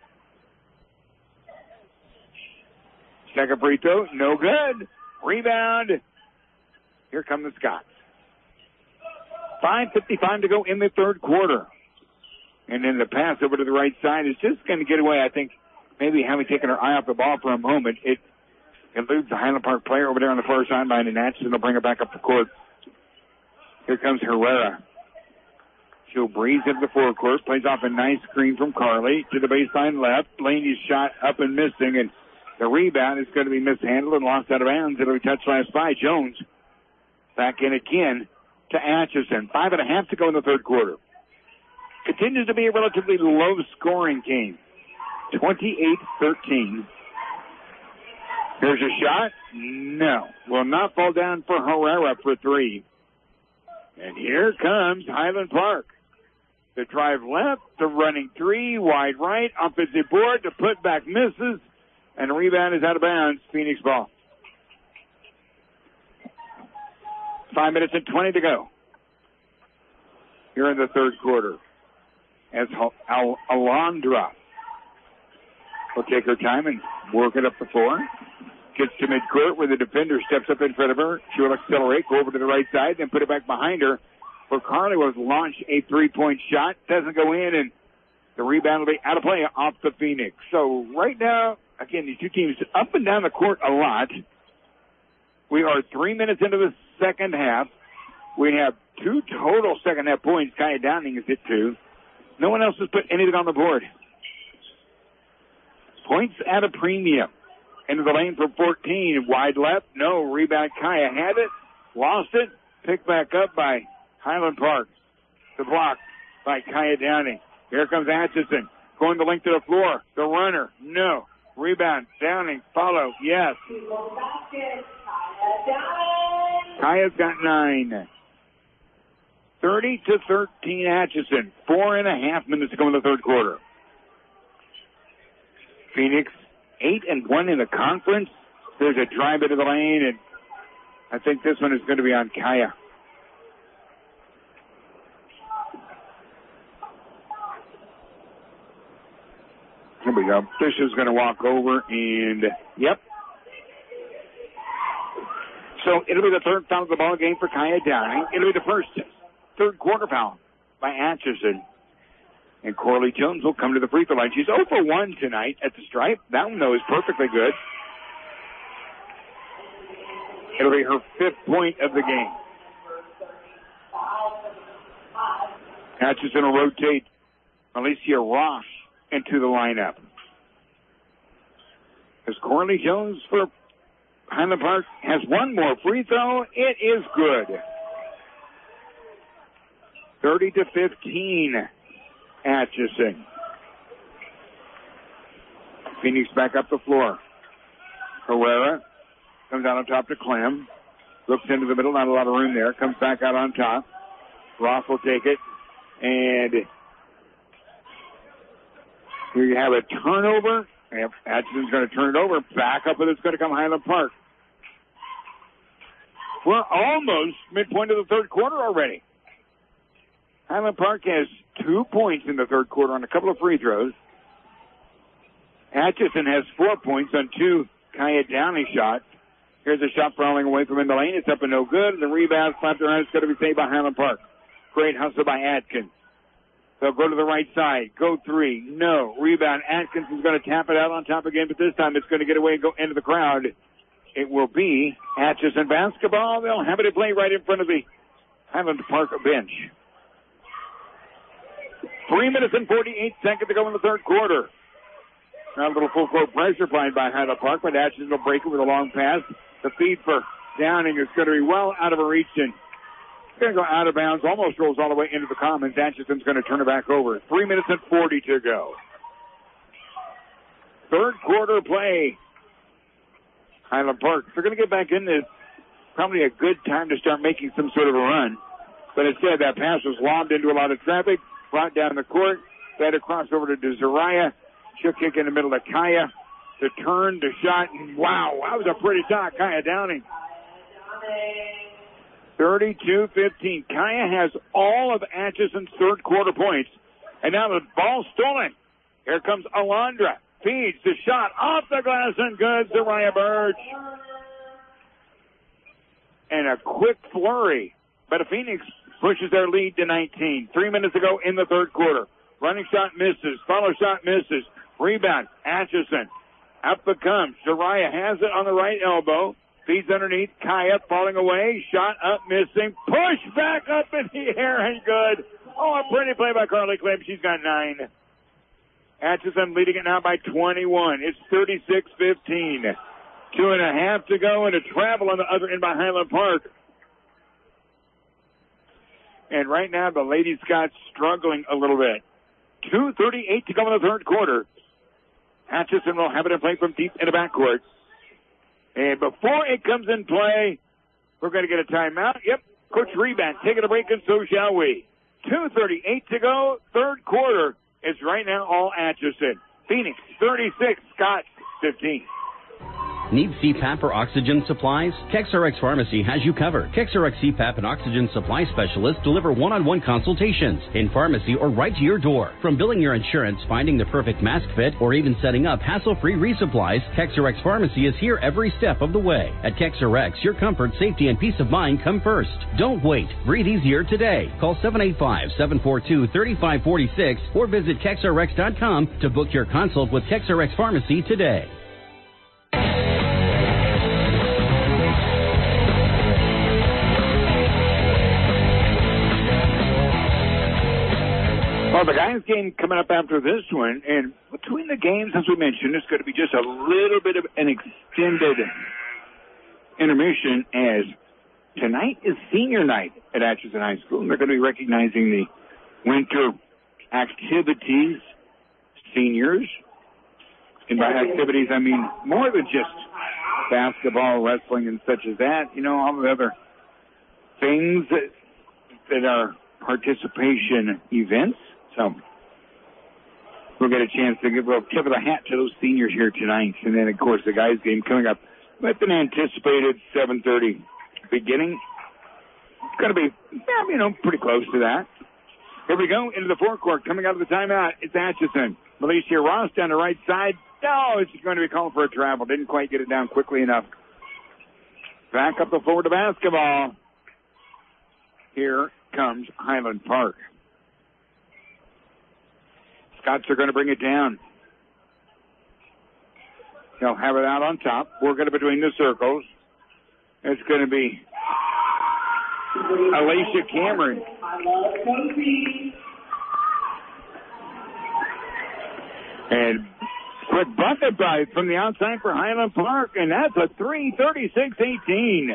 Second free throw, no good. Rebound. Here come the Scots. five fifty-five to go in the third quarter. And then the pass over to the right side is just going to get away. I think maybe having taken her eye off the ball for a moment, it eludes the Highland Park player over there on the far sideline, and Atchison will bring her back up the court. Here comes Herrera. She'll breeze into the forecourt, plays off a nice screen from Carly to the baseline left. Laney's shot up and missing, and the rebound is going to be mishandled and lost out of bounds. It'll be touched last by Jones. Back in again to Atchison. Five and a half to go in the third quarter. Continues to be a relatively low-scoring game. twenty-eight thirteen. Here's a shot. No. Will not fall down for Herrera for three. And here comes Highland Park. The drive left, the running three, wide right, offensive board, the putback misses, and the rebound is out of bounds. Phoenix ball. Five minutes and twenty to go here in the third quarter. As Al- Alondra will take her time and work it up the floor. Gets to midcourt where the defender steps up in front of her. She will accelerate, go over to the right side, then put it back behind her. For Carly will launch a three-point shot. Doesn't go in, and the rebound will be out of play off the Phoenix. So right now, again, these two teams up and down the court a lot. We are three minutes into the second half. We have two total second half points. Kaya Downing has hit two. No one else has put anything on the board. Points at a premium. Into the lane for fourteen. Wide left. No. Rebound. Kaya had it. Lost it. Picked back up by Highland Park. The block by Kaya Downing. Here comes Atchison. Going the length of the floor. The runner. No. Rebound. Downing. Follow. Yes. Kaya's got nine. thirty to thirteen Atchison. Four and a half minutes to go in the third quarter. Phoenix, eight and one in the conference. There's a drive into the lane, and I think this one is going to be on Kaya. Here we go. Fisher's going to walk over, and yep. So it'll be the third foul of the ball game for Kaya Downing. It'll be the first third quarter foul by Atchison. And Corley Jones will come to the free throw line. She's zero for one tonight at the stripe. That one, though, is perfectly good. It'll be her fifth point of the game. Atchison will rotate Alicia Ross into the lineup. As Corley Jones for Highland Park has one more free throw. It is good. thirty to fifteen. Atchison. Phoenix back up the floor. Herrera comes out on top to Clem. Looks into the middle, not a lot of room there. Comes back out on top. Ross will take it. And here you have a turnover. Yep, Atchison's going to turn it over. Back up, and it's going to come Highland Park. We're almost midpoint of the third quarter already. Highland Park has two points in the third quarter on a couple of free throws. Atchison has four points on two Kaya Downing shots. Here's a shot falling away from in the lane. It's up and no good. And the rebound slapped around. It's going to be saved by Highland Park. Great hustle by Atkins. They'll go to the right side. Go three. No. Rebound. Atkins is going to tap it out on top again, but this time it's going to get away and go into the crowd. It will be Atchison basketball. They'll have it at play right in front of the Highland Park bench. Three minutes and forty-eight seconds to go in the third quarter. Now a little full court pressure applied by Highland Park, but Atchison will break it with a long pass. The feed for Downing is going to be well out of her reach, and Going to go out of bounds, almost rolls all the way into the commons. Atchison's going to turn it back over. Three minutes and forty to go. Third quarter play. Highland Park. They're going to get back in this. Probably a good time to start making some sort of a run. But instead, that pass was lobbed into a lot of traffic, brought down the court. They had to cross over to Desariah. She'll kick in the middle to Kaya. To turn, to shot. And wow, that was a pretty shot. Kaya Downing. thirty-two fifteen. Kaya has all of Atchison's third quarter points. And now the ball stolen. Here comes Alondra. Feeds the shot off the glass and good. Zariah Birch. And a quick flurry. But Phoenix pushes their lead to nineteen. Three minutes ago in the third quarter. Running shot misses. Follow shot misses. Rebound. Atchison. Up it comes. Zariah has it on the right elbow. Feeds underneath. Kaya falling away. Shot up missing. Push back up in the air and good. Oh, a pretty play by Carly Clibb. She's got nine. Atchison leading it now by twenty-one. It's thirty-six fifteen. Two and a half to go and a travel on the other end by Highland Park. And right now the Lady Scots struggling a little bit. two thirty-eight to go in the third quarter. Atchison will have it in play from deep in the backcourt. And before it comes in play, we're going to get a timeout. Yep, Coach Reban taking a break, and so shall we. two thirty-eight to go, third quarter. It's right now all Atchison. Phoenix thirty-six, Scott fifteen. Need C PAP or oxygen supplies? KexRx Pharmacy has you covered. KexRx C PAP and oxygen supply specialists deliver one-on-one consultations in pharmacy or right to your door. From billing your insurance, finding the perfect mask fit, or even setting up hassle-free resupplies, KexRx Pharmacy is here every step of the way. At KexRx, your comfort, safety, and peace of mind come first. Don't wait. Breathe easier today. Call seven eight five, seven four two, three five four six or visit Kex R X dot com to book your consult with KexRx Pharmacy today. Well, the guys' game coming up after this one, and between the games, as we mentioned, it's going to be just a little bit of an extended intermission, as tonight is senior night at Atchison High School, and they're going to be recognizing the winter activities, seniors. And by activities, I mean more than just basketball, wrestling, and such as that. You know, all the other things that, that are participation events. So we'll get a chance to give a little tip of the hat to those seniors here tonight. And then, of course, the guys' game coming up with an anticipated seven thirty beginning. It's going to be, yeah, you know, pretty close to that. Here we go into the forecourt. Coming out of the timeout, it's Atchison. Milicia Ross down the right side. No, it's going to be called for a travel. Didn't quite get it down quickly enough. Back up the floor to basketball. Here comes Highland Park. Scots are going to bring it down. They'll have it out on top. Working it between the circles. It's going to be Alicia Cameron. And quick bucket by from the outside for Highland Park, and that's a three, thirty-six eighteen.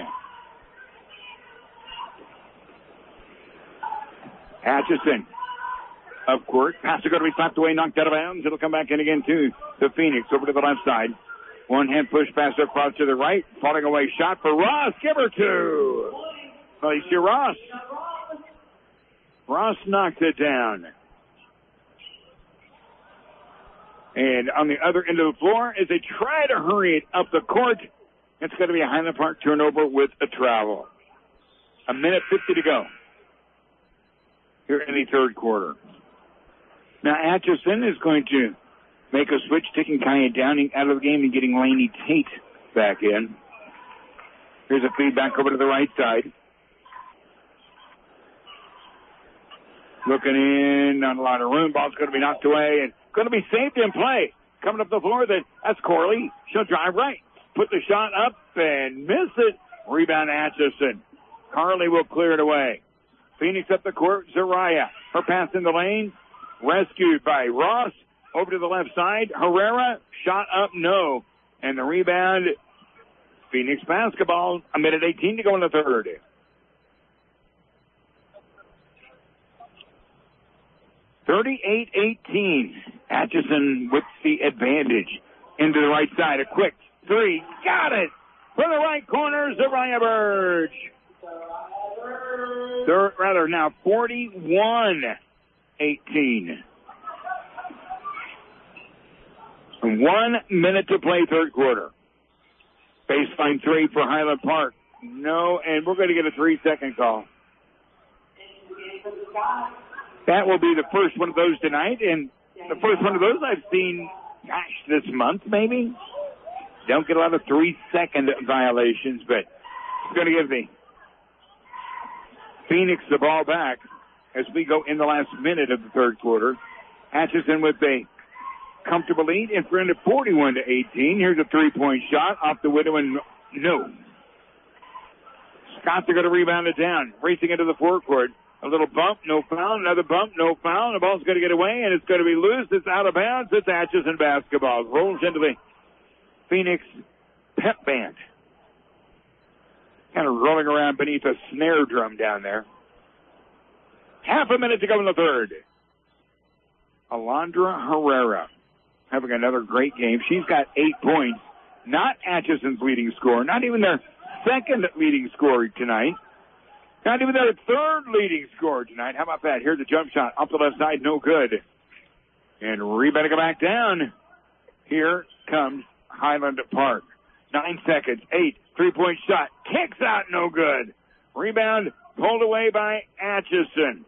Atchison up court. Pass is going to be slapped away, knocked out of bounds. It'll come back in again to the Phoenix over to the left side. One hand push pass across to the right. Falling away shot for Ross. Give her two. Alicia Ross. Ross knocks it down. And on the other end of the floor, as they try to hurry it up the court, it's going to be a Highland Park turnover with a travel. A minute fifty to go here in the third quarter. Now, Atchison is going to make a switch, taking Kaya Downing out of the game and getting Lainey Tate back in. Here's a feedback over to the right side. Looking in, not a lot of room. Ball's going to be knocked away and going to be saved in play. Coming up the floor, that that's Corley. She'll drive right. Put the shot up and miss it. Rebound Atchison. Carly will clear it away. Phoenix up the court. Zariah. Her pass in the lane. Rescued by Ross. Over to the left side. Herrera. Shot up, no. And the rebound. Phoenix basketball. A minute eighteen to go in the third. thirty-eight eighteen. Atchison with the advantage. Into the right side. A quick three. Got it! For the right corner, Zariah Burge. Third, rather, now forty-one eighteen. One minute to play third quarter. Baseline three for Highland Park. No, and we're going to get a three-second call. That will be the first one of those tonight, and the first one of those I've seen, gosh, this month maybe. Don't get a lot of three-second violations, but it's going to give the Phoenix the ball back as we go in the last minute of the third quarter. Atchison with a comfortable lead in front of forty-one to eighteen. Here's a three-point shot off the window and no. Scots are going to rebound it down. Racing into the forecourt. A little bump, no foul. Another bump, no foul. The ball's going to get away and it's going to be loose. It's out of bounds. It's Atchison basketball. Rolls into the Phoenix pep band. Kind of rolling around beneath a snare drum down there. Half a minute to go in the third. Alondra Herrera having another great game. She's got eight points. Not Atchison's leading scorer. Not even their second leading scorer tonight. Not even their third leading scorer tonight. How about that? Here's a jump shot. Up the left side. No good. And rebounding it back down. Here comes Highland Park. Nine seconds. Eight. Three-point shot. Kicks out. No good. Rebound pulled away by Atchison.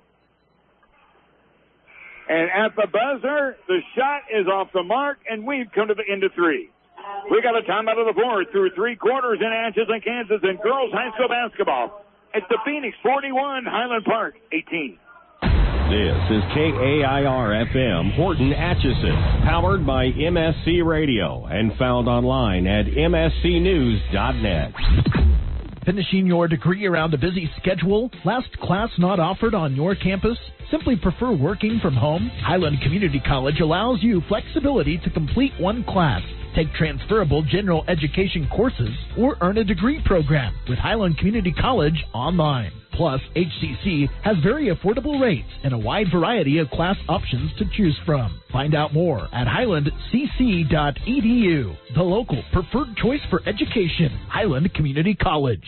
And at the buzzer, the shot is off the mark, and we've come to the end of three. We got a timeout of the board through three quarters in Atchison, Kansas, in girls high school basketball. It's the Phoenix forty-one, Highland Park eighteen. This is K A I R F M, Horton, Atchison, powered by M S C Radio and found online at m s c news dot net. Finishing your degree around a busy schedule? Last class not offered on your campus? Simply prefer working from home? Highland Community College allows you flexibility to complete one class, take transferable general education courses, or earn a degree program with Highland Community College online. Plus, H C C has very affordable rates and a wide variety of class options to choose from. Find out more at highland c c dot e d u. The local preferred choice for education, Highland Community College.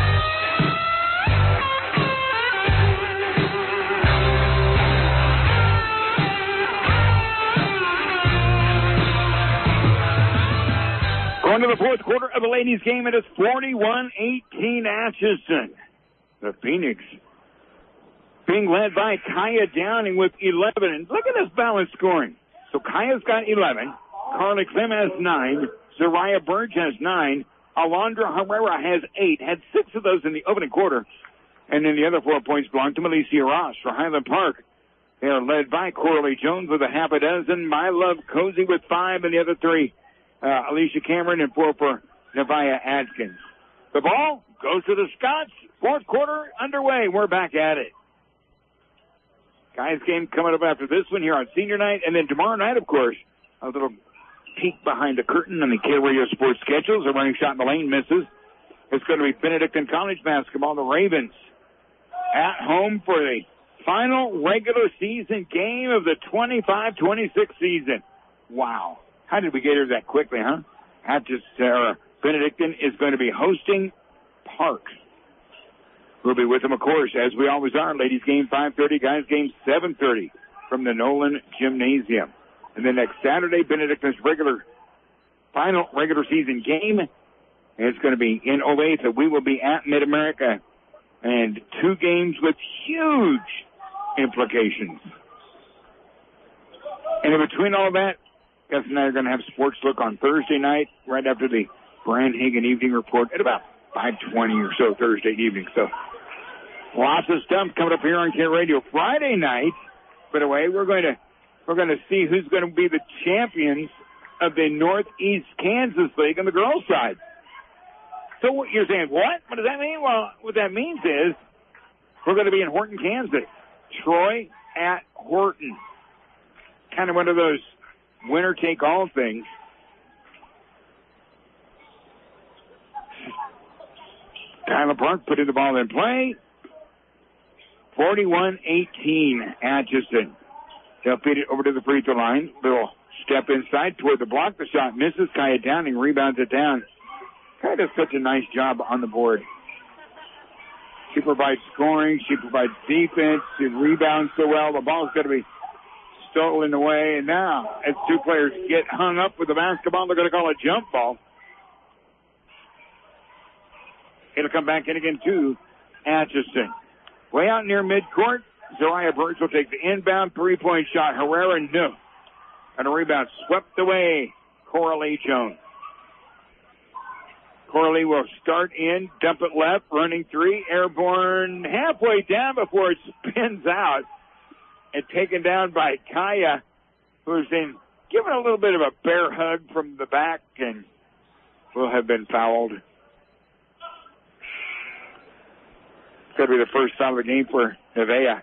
Going to the fourth quarter of the ladies' game, it is forty-one eighteen Atchison. The Phoenix being led by Kaya Downing with eleven. And look at this balanced scoring. So Kaya's got eleven. Carly Clem has nine. Zariah Burge has nine. Alondra Herrera has eight. Had six of those in the opening quarter. And then the other four points belong to Malicia Ross for Highland Park. They are led by Coralie Jones with a half a dozen. My Love Cozy with five, and the other three, uh, Alicia Cameron, and four for Nevaeh Adkins. The ball goes to the Scots. Fourth quarter underway. We're back at it. Guys game coming up after this one here on senior night. And then tomorrow night, of course, a little peek behind the curtain on the K Radio Sports schedules. A running shot in the lane misses. It's going to be Benedictine College basketball. The Ravens at home for the final regular season game of the twenty-five twenty-six season. Wow. How did we get here that quickly, huh? Have to, uh, Benedictine is going to be hosting Park. We'll be with them, of course, as we always are. Ladies game five thirty, guys game seven thirty from the Nolan Gymnasium. And then next Saturday, Benedictine's regular, final regular season game. It's going to be in Olathe. We will be at Mid-America. And two games with huge implications. And in between all that, Gus and I are going to have Sports Look on Thursday night, right after the Brian Hagan Evening Report at about five twenty or so Thursday evening. So lots of stuff coming up here on K Radio. Friday night, by the way, we're going to we're going to see who's going to be the champions of the Northeast Kansas League on the girls' side. So what you're saying, what? What does that mean? Well, what that means is we're going to be in Horton, Kansas. Troy at Horton. Kind of one of those winner-take-all things. Tyler Park putting the ball in play. forty-one eighteen, Atchison. They'll feed it over to the free throw line. Little step inside toward the block. The shot misses. Kaya Downing rebounds it down. Kaya does such a nice job on the board. She provides scoring. She provides defense. She rebounds so well. The ball's going to be stolen away. And now, as two players get hung up with the basketball, they're going to call a jump ball. It'll come back in again to Atchison. Way out near midcourt, Zariah Burge will take the inbound three-point shot. Herrera, no. And a rebound swept away. Coralie Jones. Coralie will start in, dump it left, running three, airborne halfway down before it spins out. And taken down by Kaya, who's been given a little bit of a bear hug from the back and will have been fouled. It's going to be the first foul of the game for Nevaeh.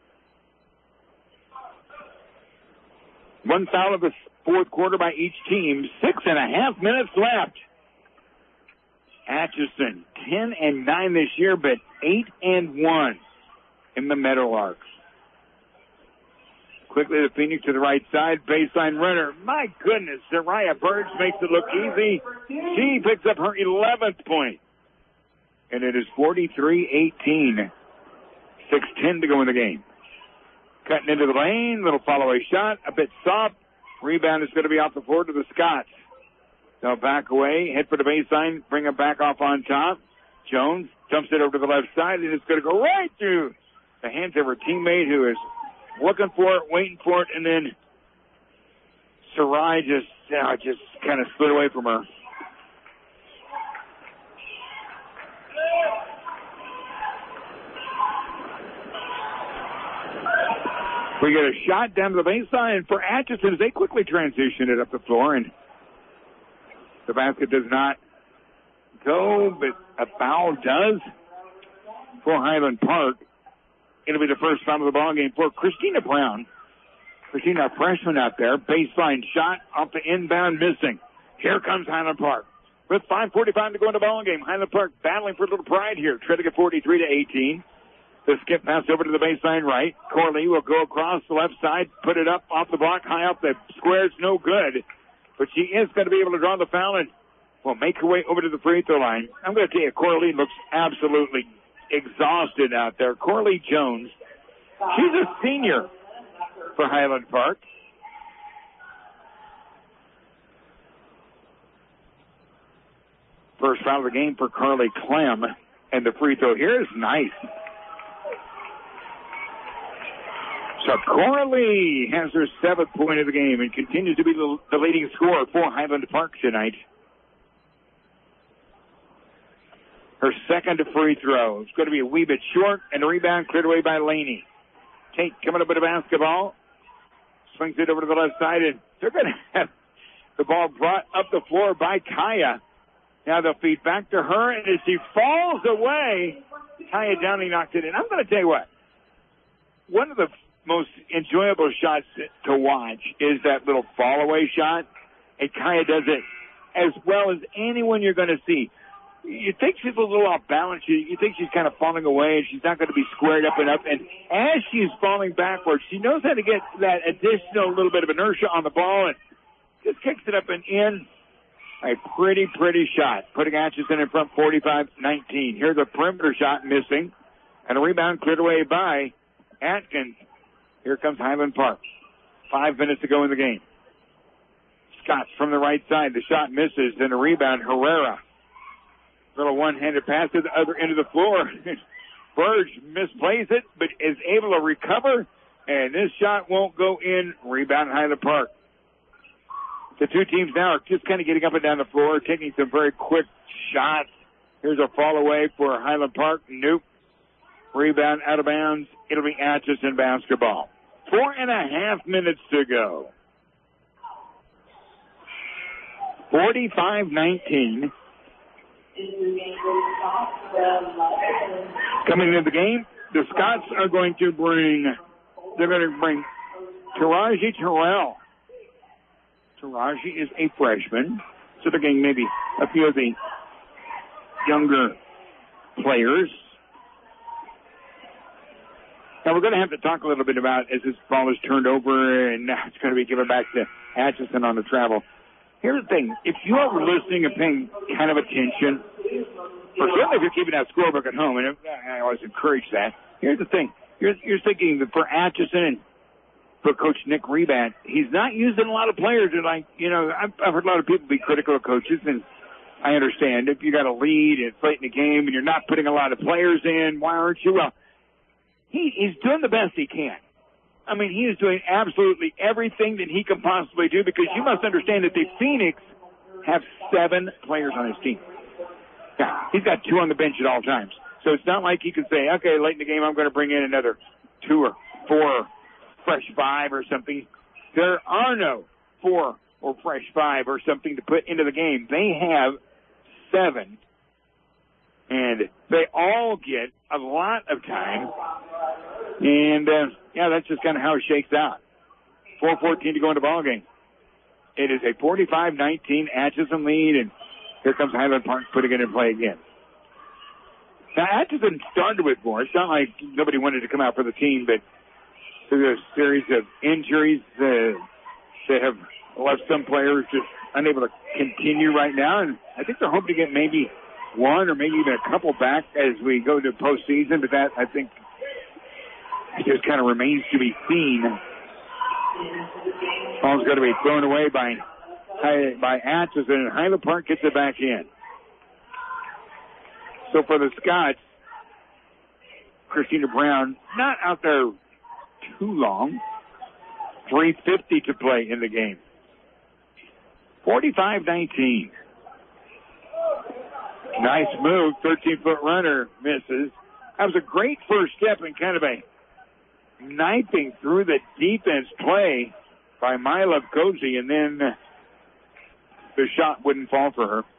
One foul of the fourth quarter by each team. Six and a half minutes left. Atchison, ten and nine this year, but eight and one in the Meadowlarks. Quickly the Phoenix to the right side, baseline runner. My goodness, Zariah Burge makes it look easy. She picks up her eleventh point. And it is forty-three eighteen. six ten to go in the game. Cutting into the lane, little follow-away shot, a bit soft. Rebound is going to be off the floor to the Scots. They'll back away, head for the baseline, bring it back off on top. Jones dumps it over to the left side, and it's going to go right through the hands of her teammate who is looking for it, waiting for it, and then Sarai just, uh, just kind of slid away from her. We get a shot down to the baseline for Atchison as they quickly transition it up the floor, and the basket does not go, but a foul does for Highland Park. It'll be the first foul of the ball game for Christina Brown. Christina, a freshman out there. Baseline shot off the inbound, missing. Here comes Highland Park. With five forty-five to go in the ball game, Highland Park battling for a little pride here. Trailing at forty-three to eighteen. The skip pass over to the baseline right. Corley will go across the left side, put it up off the block, high up the square. It's no good. But she is going to be able to draw the foul and will make her way over to the free throw line. I'm going to tell you, Corley looks absolutely exhausted out there. Corley Jones, she's a senior for Highland Park. First foul of the game for Carly Clem. And the free throw here is nice. So Coralie has her seventh point of the game and continues to be the, the leading scorer for Highland Park tonight. Her second free throw. It's going to be a wee bit short, and the rebound cleared away by Laney. Tate coming up with a basketball. Swings it over to the left side, and they're going to have the ball brought up the floor by Kaya. Now they'll feed back to her, and as she falls away, Kaya Downing knocked it in. I'm going to tell you what. One of the most enjoyable shots to watch is that little fall-away shot, and Kaya does it as well as anyone you're going to see. You think she's a little off balance. You, you think she's kind of falling away, and she's not going to be squared up and up. And as she's falling backwards, she knows how to get that additional little bit of inertia on the ball and just kicks it up and in. A pretty, pretty shot, putting Atchison in front forty-five nineteen. Here's a perimeter shot missing, and a rebound cleared away by Atkins. Here comes Highland Park. Five minutes to go in the game. Scott from the right side. The shot misses, and a rebound, Herrera. Little one-handed pass to the other end of the floor. Burge misplays it, but is able to recover, and this shot won't go in. Rebound, Highland Park. The two teams now are just kind of getting up and down the floor, taking some very quick shots. Here's a fall away for Highland Park. Nope. Rebound out of bounds. It'll be Atchison basketball. Four and a half minutes to go. forty-five nineteen. Coming into the game, the Scots are going to bring, they're going to bring Taraji Terrell. Taraji is a freshman, so they're getting maybe a few of the younger players. Now, we're going to have to talk a little bit about as this ball is turned over and now it's going to be given back to Atchison on the travel. Here's the thing. If you are listening and paying kind of attention, or certainly if you're keeping that scorebook at home, and I always encourage that, here's the thing. You're, you're thinking that for Atchison and for Coach Nick Rebat, he's not using a lot of players. And like, you know, I've, I've heard a lot of people be critical of coaches, and I understand. If you got a lead and it's late in the game and you're not putting a lot of players in, why aren't you? Well, he, he's doing the best he can. I mean, he is doing absolutely everything that he can possibly do, because you must understand that the Phoenix have seven players on his team. Yeah, he's got two on the bench at all times. So it's not like he can say, okay, late in the game I'm going to bring in another two or four fresh five or something. There are no four or fresh five or something to put into the game. They have seven, and they all get a lot of time. And, uh, yeah, that's just kind of how it shakes out. four fourteen to go in the ballgame. It is a forty-five nineteen Atchison lead, and here comes Highland Park putting it in play again. Now, Atchison started with more. It's not like nobody wanted to come out for the team, but there's a series of injuries uh, that have left some players just unable to continue right now, and I think they're hoping to get maybe one or maybe even a couple back as we go to postseason, but that, I think, it just kind of remains to be seen. Ball's going to be thrown away by by Atchison, and Highland Park gets it back in. So for the Scots, Christina Brown not out there too long. three fifty to play in the game. forty-five nineteen. Nice move. thirteen-foot runner misses. That was a great first step and kind of a knifing through the defense play by Mila Cozy, and then the shot wouldn't fall for her.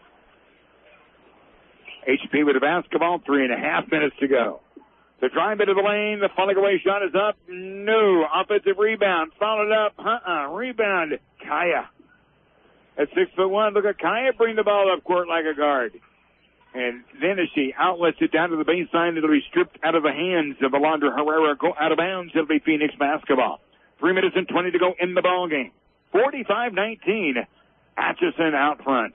H P with a basketball, three and a half minutes to go. The drive into the lane, the falling away shot is up. No. Offensive rebound. Followed up. Uh-uh. Rebound. Kaya. At six foot one, look at Kaya bring the ball up court like a guard. And then as she outlets it down to the baseline, it'll be stripped out of the hands of Alondra Herrera. Go out of bounds. It'll be Phoenix basketball. Three minutes and twenty to go in the ball game. forty-five nineteen. Atchison out front.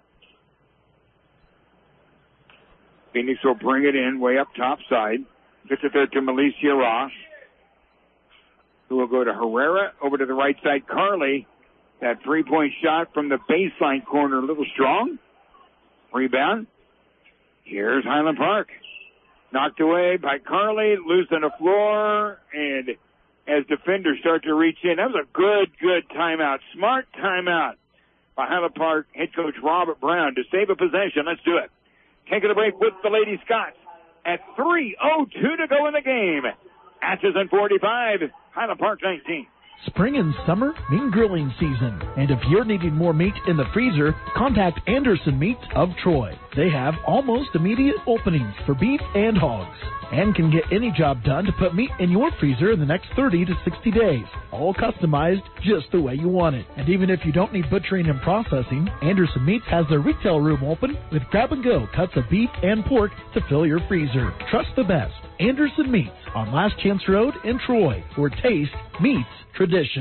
Phoenix will bring it in way up top side. Gets it there to Malicia Ross, who will go to Herrera. Over to the right side, Carly. That three-point shot from the baseline corner, a little strong. Rebound. Here's Highland Park. Knocked away by Carly, loose on the floor, and as defenders start to reach in, that was a good, good timeout. Smart timeout by Highland Park head coach Robert Brown to save a possession. Let's do it. Taking a break with the Lady Scots at three oh two to go in the game. Atchison forty-five, Highland Park nineteen. Spring and summer mean grilling season, and if you're needing more meat in the freezer, contact Anderson Meats of Troy. They have almost immediate openings for beef and hogs, and can get any job done to put meat in your freezer in the next thirty to sixty days, all customized just the way you want it. And even if you don't need butchering and processing, Anderson Meats has their retail room open with grab-and-go cuts of beef and pork to fill your freezer. Trust the best. Anderson Meats on Last Chance Road in Troy, where taste meets tradition.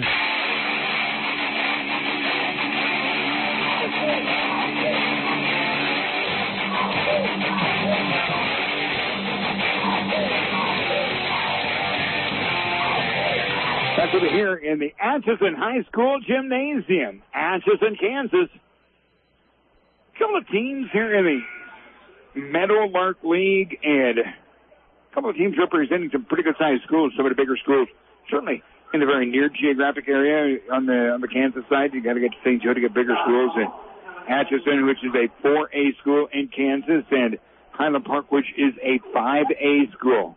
That's over here in the Atchison High School Gymnasium, Atchison, Kansas. A couple of teams here in the Meadowlark League, and a couple of teams representing some pretty good-sized schools, some of the bigger schools. Certainly in the very near geographic area on the on the Kansas side, you got to get to Saint Joe to get bigger schools. And Atchison, which is a four A school in Kansas, and Highland Park, which is a five A school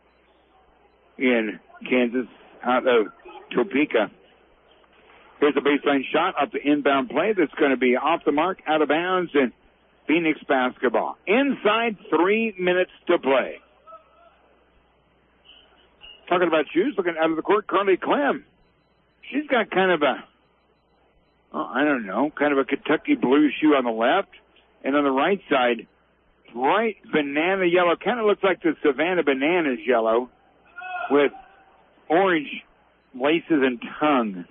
in Kansas, out of Topeka. Here's a baseline shot up the inbound play that's going to be off the mark, out of bounds, and Phoenix basketball. Inside three minutes to play. Talking about shoes, looking out of the court, Carly Clem. She's got kind of a, oh, I don't know, kind of a Kentucky blue shoe on the left, and on the right side, bright banana yellow. Kind of looks like the Savannah Bananas yellow. with orange laces and tongue.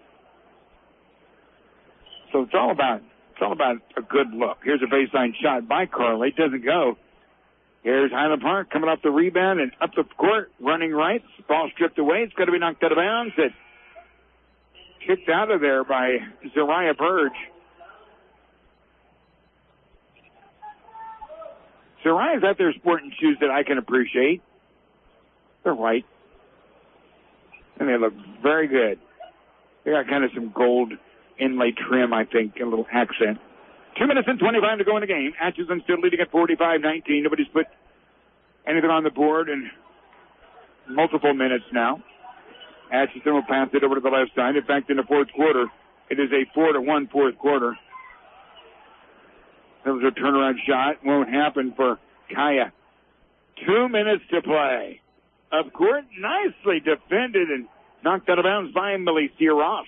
So it's all about it's all about a good look. Here's a baseline shot by Carly. It doesn't go. Here's Highland Park coming off the rebound and up the court, running right. Ball stripped away. It's going to be knocked out of bounds. It kicked out of there by Zariah Burge. Zariah's out there sporting shoes that I can appreciate. They're white. And they look very good. They got kind of some gold inlay trim, I think, a little accent. Two minutes and twenty-five to go in the game. Atchison still leading at forty-five nineteen. Nobody's put anything on the board in multiple minutes now. Atchison will pass it over to the left side. In fact, in the fourth quarter, it is a four to one fourth quarter. That was a turnaround shot. Won't happen for Kaya. Two minutes to play. Of course, nicely defended and knocked out of bounds by Milicia Ross.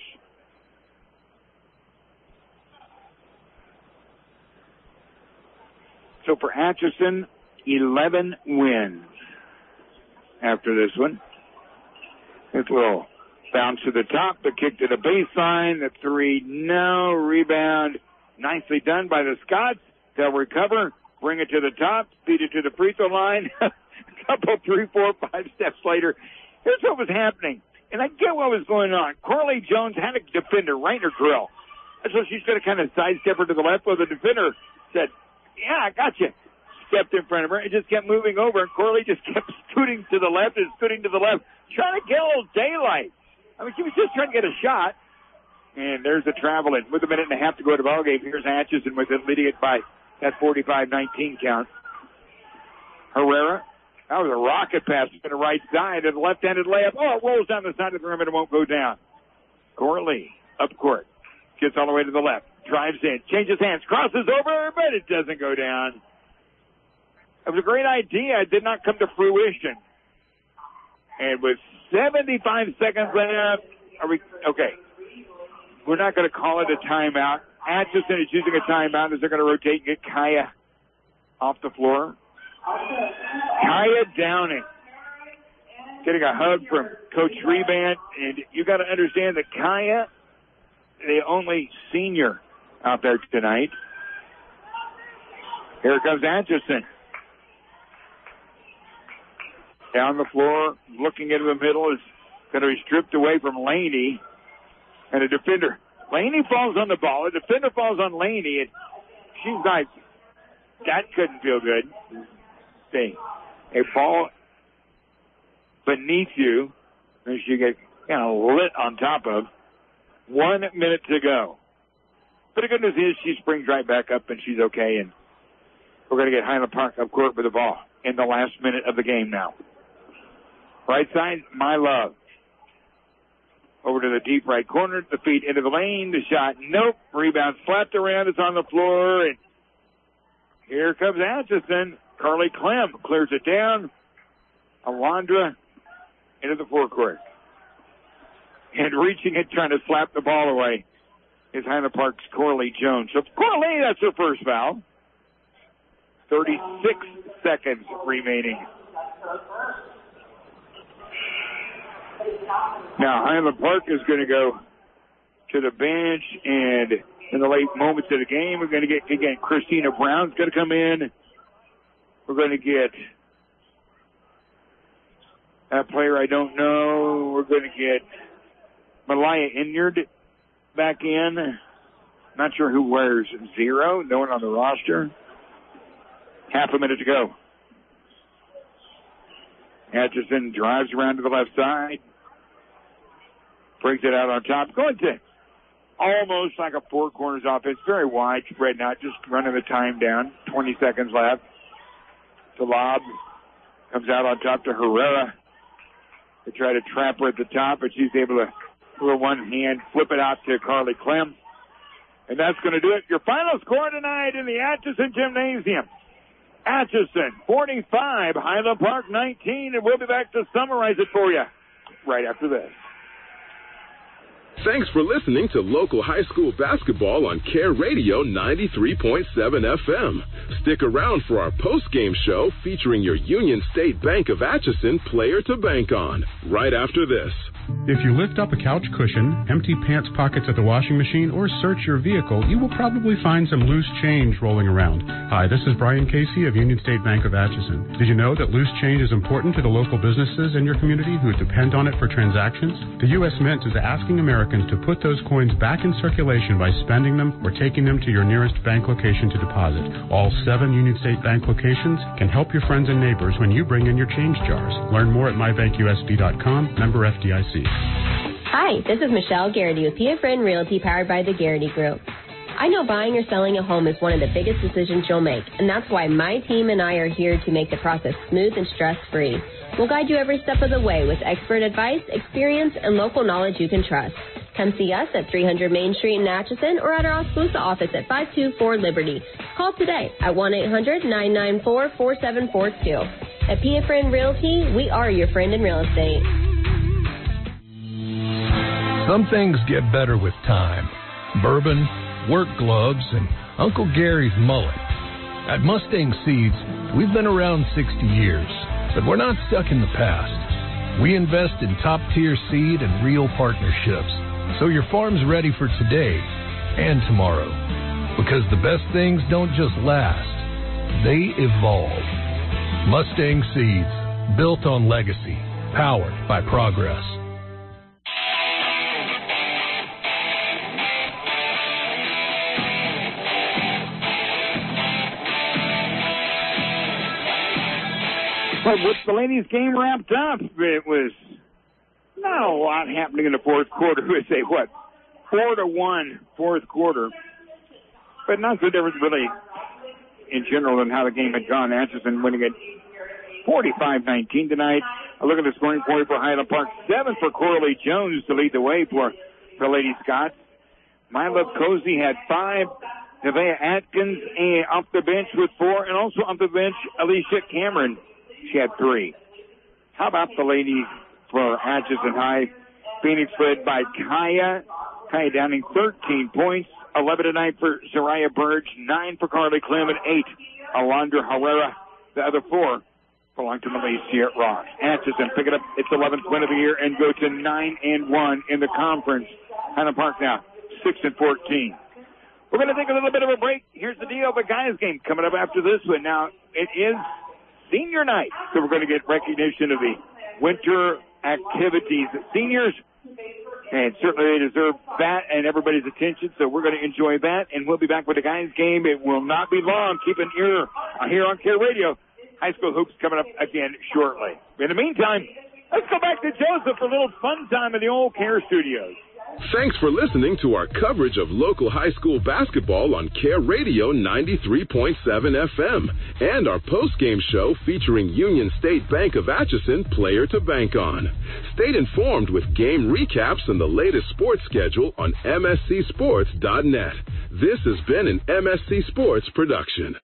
So for Atchison, eleven wins after this one. This little bounce to the top, the kick to the baseline, the three, no, rebound. Nicely done by the Scots. They'll recover, bring it to the top, feed it to the free throw line. A couple, three, four, five steps later. Here's what was happening. And I get what was going on. Corley Jones had a defender right in her grill. So she's going to kind of sidestep her to the left. Well, the defender said, yeah, I got you. Stepped in front of her and just kept moving over. And Corley just kept scooting to the left and scooting to the left, trying to get a little daylight. I mean, she was just trying to get a shot. And there's a travel in. With a minute and a half to go to the ballgame, here's Atchison with it, leading it by that forty-five nineteen count. Herrera, that was a rocket pass to the right side, and a left-handed layup. Oh, it rolls down the side of the rim and it won't go down. Corley, up court, gets all the way to the left, drives in, changes hands, crosses over, but it doesn't go down. It was a great idea. It did not come to fruition. And with seventy-five seconds left, are we, okay. We're not going to call it a timeout. Atchison is using a timeout as they're going to rotate and get Kaya off the floor. Kaya Downing getting a hug from Coach Reband. And you got to understand that Kaya, the only senior out there tonight. Here comes Atchison. Down the floor, looking into the middle, is going to be stripped away from Laney. And a defender. Laney falls on the ball. A defender falls on Laney. And she's like, that couldn't feel good. See, a ball beneath you, and she get kind of lit on top of. One minute to go. But the good news is she springs right back up, and she's okay. And we're going to get Highland Park up court with the ball in the last minute of the game now. Right side, My Love. Over to the deep right corner, the feet into the lane, the shot, nope, rebound slapped around, it's on the floor, and here comes Atchison. Carly Clem clears it down. Alondra into the forecourt. And reaching it, trying to slap the ball away is Highland Park's Corley Jones. So Corley, that's her first foul. thirty-six seconds remaining. Now, Highland Park is going to go to the bench, and in the late moments of the game, we're going to get, again, Christina Brown's going to come in. We're going to get a player I don't know. We're going to get Malaya Inyard back in. Not sure who wears zero. No one on the roster. Half a minute to go. Atchison drives around to the left side. Brings it out on top. Going to almost like a four corners offense. Very wide, spread out, just running the time down. twenty seconds left. The lob comes out on top to Herrera. They try to trap her at the top, but she's able to, with one hand, flip it out to Carly Clem. And that's going to do it. Your final score tonight in the Atchison Gymnasium. Atchison, forty-five, Highland Park, nineteen, and we'll be back to summarize it for you right after this. Thanks for listening to local high school basketball on Care Radio ninety-three point seven F M. Stick around for our post-game show featuring your Union State Bank of Atchison player to bank on, right after this. If you lift up a couch cushion, empty pants pockets at the washing machine, or search your vehicle, you will probably find some loose change rolling around. Hi, this is Brian Casey of Union State Bank of Atchison. Did you know that loose change is important to the local businesses in your community who depend on it for transactions? The U S Mint is asking Americans to put those coins back in circulation by spending them or taking them to your nearest bank location to deposit. All seven Union State Bank locations can help your friends and neighbors when you bring in your change jars. Learn more at my bank U S B dot com, member F D I C. Hi, this is Michelle Garrity with P F Friend Realty, powered by the Garrity Group. I know buying or selling a home is one of the biggest decisions you'll make, and that's why my team and I are here to make the process smooth and stress-free. We'll guide you every step of the way with expert advice, experience, and local knowledge you can trust. Come see us at three hundred Main Street in Atchison or at our Oskaloosa office at five two four Liberty. Call today at one eight hundred nine nine four four seven four two. At P F Friend Realty, we are your friend in real estate. Some things get better with time. Bourbon, work gloves, and Uncle Gary's mullet. At Mustang Seeds, we've been around sixty years, but we're not stuck in the past. We invest in top-tier seed and real partnerships, so your farm's ready for today and tomorrow. Because the best things don't just last, they evolve. Mustang Seeds, built on legacy, powered by progress. But with the ladies' game wrapped up, it was not a lot happening in the fourth quarter. We say, what, four to one fourth quarter. But not the difference really in general in how the game had gone. Atchison winning it forty-five nineteen tonight. A look at the scoring for you for Highland Park. Seven for Coralie Jones to lead the way for the Lady Scots. Mila Cozy had five. Nevaeh Atkins eh, off the bench with four. And also off the bench, Alicia Cameron. She had three. How about the ladies for Atchison High? Phoenix led by Kaya. Kaya Downing, thirteen points. eleven tonight for Zariah Burge. nine for Carly Clem, and eight Alondra Herrera. The other four belong to Malaysia Ross. Atchison pick it up its eleventh win of the year and go to nine and one in the conference. Highland Park now six and fourteen. We're going to take a little bit of a break. Here's the deal. The guys game coming up after this one. Now, it is senior night, so we're going to get recognition of the winter activities. Seniors, and certainly they deserve that and everybody's attention, so we're going to enjoy that, and we'll be back with the guys game. It will not be long. Keep an ear here on Care Radio. High school hoops coming up again shortly. In the meantime, let's go back to Joseph for a little fun time in the old Care Studios. Thanks for listening to our coverage of local high school basketball on Care Radio ninety-three point seven F M and our post-game show featuring Union State Bank of Atchison player to bank on. Stay informed with game recaps and the latest sports schedule on M S C sports dot net. This has been an M S C Sports production.